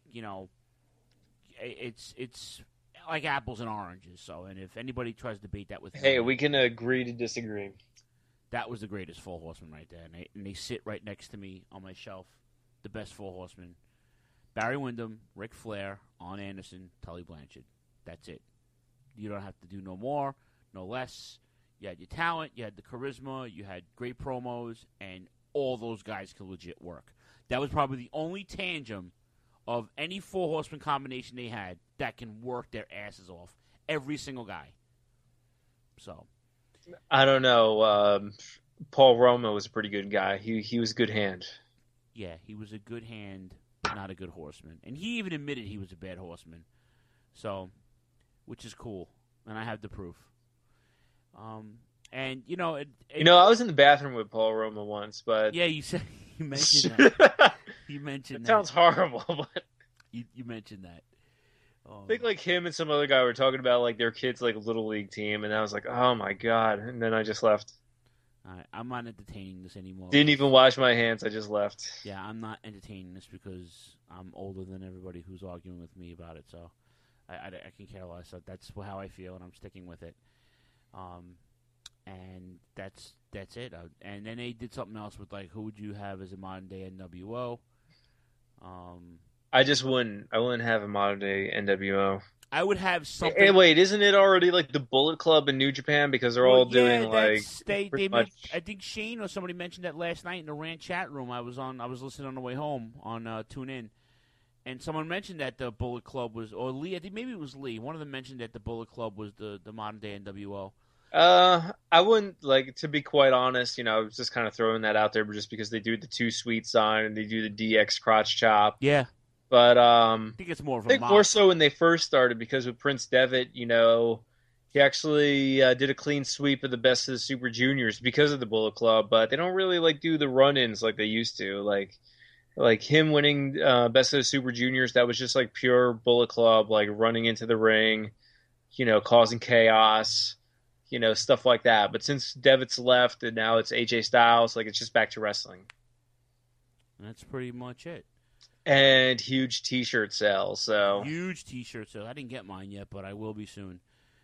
it's like apples and oranges. So, and if anybody tries to debate that with me, hey, we can agree to disagree. That was the greatest Four Horsemen right there, and they sit right next to me on my shelf. The best Four Horsemen: Barry Windham, Ric Flair, Arn Anderson, Tully Blanchard. That's it. You don't have to do no more, no less. You had your talent, you had the charisma, you had great promos, and all those guys could legit work. That was probably the only tandem of any Four Horsemen combination they had that can work their asses off. Every single guy. So, I don't know. Paul Roma was a pretty good guy. He was a good hand. Yeah, he was a good hand, but not a good horseman. And he even admitted he was a bad horseman. So, which is cool. And I have the proof. And, I was in the bathroom with Paul Roma once, but... Yeah, you mentioned that. You mentioned that. Sounds horrible, but... You mentioned that. I think like him and some other guy were talking about like their kids' like little league team, and I was like, oh my god! And then I just left. All right, I'm not entertaining this anymore. Didn't even wash my hands. I just left. Yeah, I'm not entertaining this because I'm older than everybody who's arguing with me about it. So I can care less. So that's how I feel, and I'm sticking with it. And that's it. And then they did something else with like, who would you have as a modern day NWO? I wouldn't have a modern day NWO. I would have something. Hey, wait, isn't it already like the Bullet Club in New Japan because they're all doing like? I think Shane or somebody mentioned that last night in the Rant chat room. I was listening on the way home on TuneIn, and someone mentioned that the Bullet Club was, or Lee. I think maybe it was Lee. One of them mentioned that the Bullet Club was the modern day NWO. I wouldn't, like, to be quite honest, I was just kind of throwing that out there just because they do the Too Sweet sign and they do the DX crotch chop. Yeah. But I think it's more of a more so when they first started, because with Prince Devitt, he actually did a clean sweep of the Best of the Super Juniors because of the Bullet Club, but they don't really like do the run-ins like they used to. Like him winning Best of the Super Juniors, that was just like pure Bullet Club, like running into the ring, causing chaos, stuff like that. But since Devitt's left and now it's AJ Styles, like it's just back to wrestling. That's pretty much it. And huge T-shirt sales. So huge T-shirt sales. I didn't get mine yet, but I will be soon.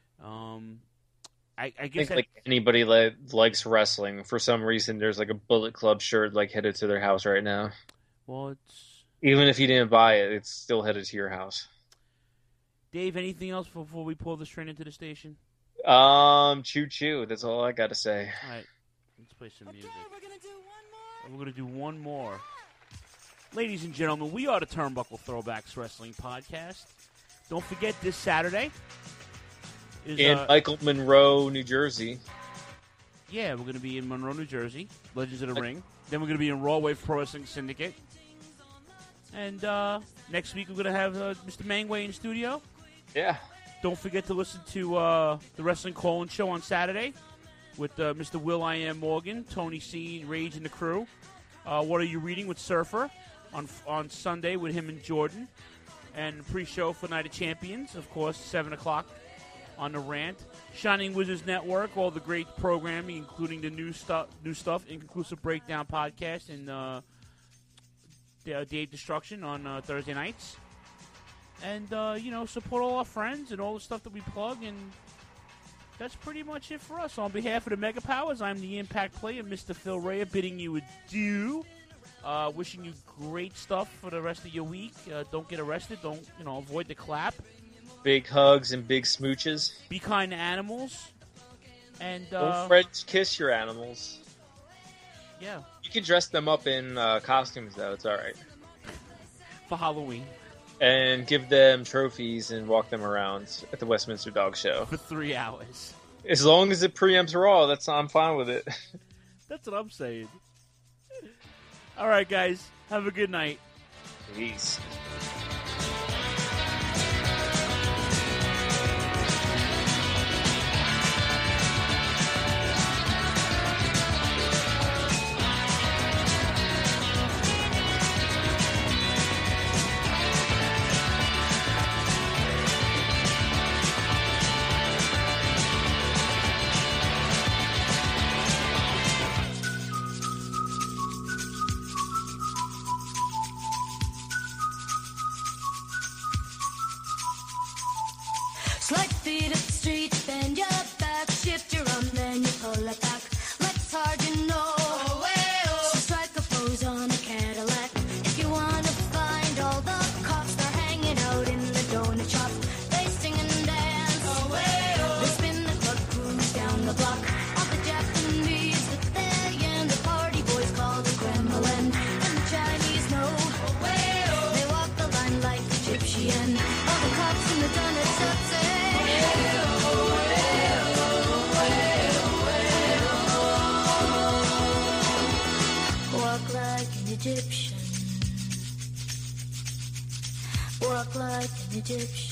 I guess like anybody that likes wrestling, for some reason, there's like a Bullet Club shirt like headed to their house right now. Well, it's even if you didn't buy it, it's still headed to your house. Dave, anything else before we pull this train into the station? Choo choo. That's all I got to say. All right, let's play some music. We're gonna do one more. Ladies and gentlemen, we are the Turnbuckle Throwbacks Wrestling Podcast. Don't forget, this Saturday is in Michael Monroe, New Jersey. Yeah, we're going to be in Monroe, New Jersey, Legends of the Ring. Then we're going to be in Raw Wave Pro Wrestling Syndicate. And next week we're going to have Mr. Mangway in studio. Yeah. Don't forget to listen to the Wrestling Call-In Show on Saturday with Mr. Will I Am Morgan, Tony C, Rage, and the crew. What Are You Reading with Surfer on Sunday with him and Jordan. And pre-show for Night of Champions, of course, 7 o'clock on the Rant. Shining Wizards Network, all the great programming, including the new stuff, Inconclusive Breakdown podcast, and Day of Destruction on Thursday nights. And, support all our friends and all the stuff that we plug, and that's pretty much it for us. On behalf of the Mega Powers, I'm the Impact Player, Mr. Phil Rea, bidding you adieu. Wishing you great stuff for the rest of your week. Don't get arrested. Don't, avoid the clap. Big hugs and big smooches. Be kind to animals. And don't French kiss your animals. Yeah. You can dress them up in costumes, though. It's all right. For Halloween. And give them trophies and walk them around at the Westminster Dog Show. For 3 hours. As long as it preempts Raw, I'm fine with it. That's what I'm saying. All right, guys. Have a good night. Peace. Slight feet up the street, bend your back, shift your arm, then you pull it back. Legs hard, you know. So strike a pose on a Cadillac. If you wanna find all the cops, they're hanging out in the donut shop. They sing and dance. They spin the club, cruise down the block. All the Japanese that they and the party boys call the Kremlin. And the Chinese know. They walk the line like Egyptian. All the cops in the donut shop say. Walk like an Egyptian. Walk like an Egyptian.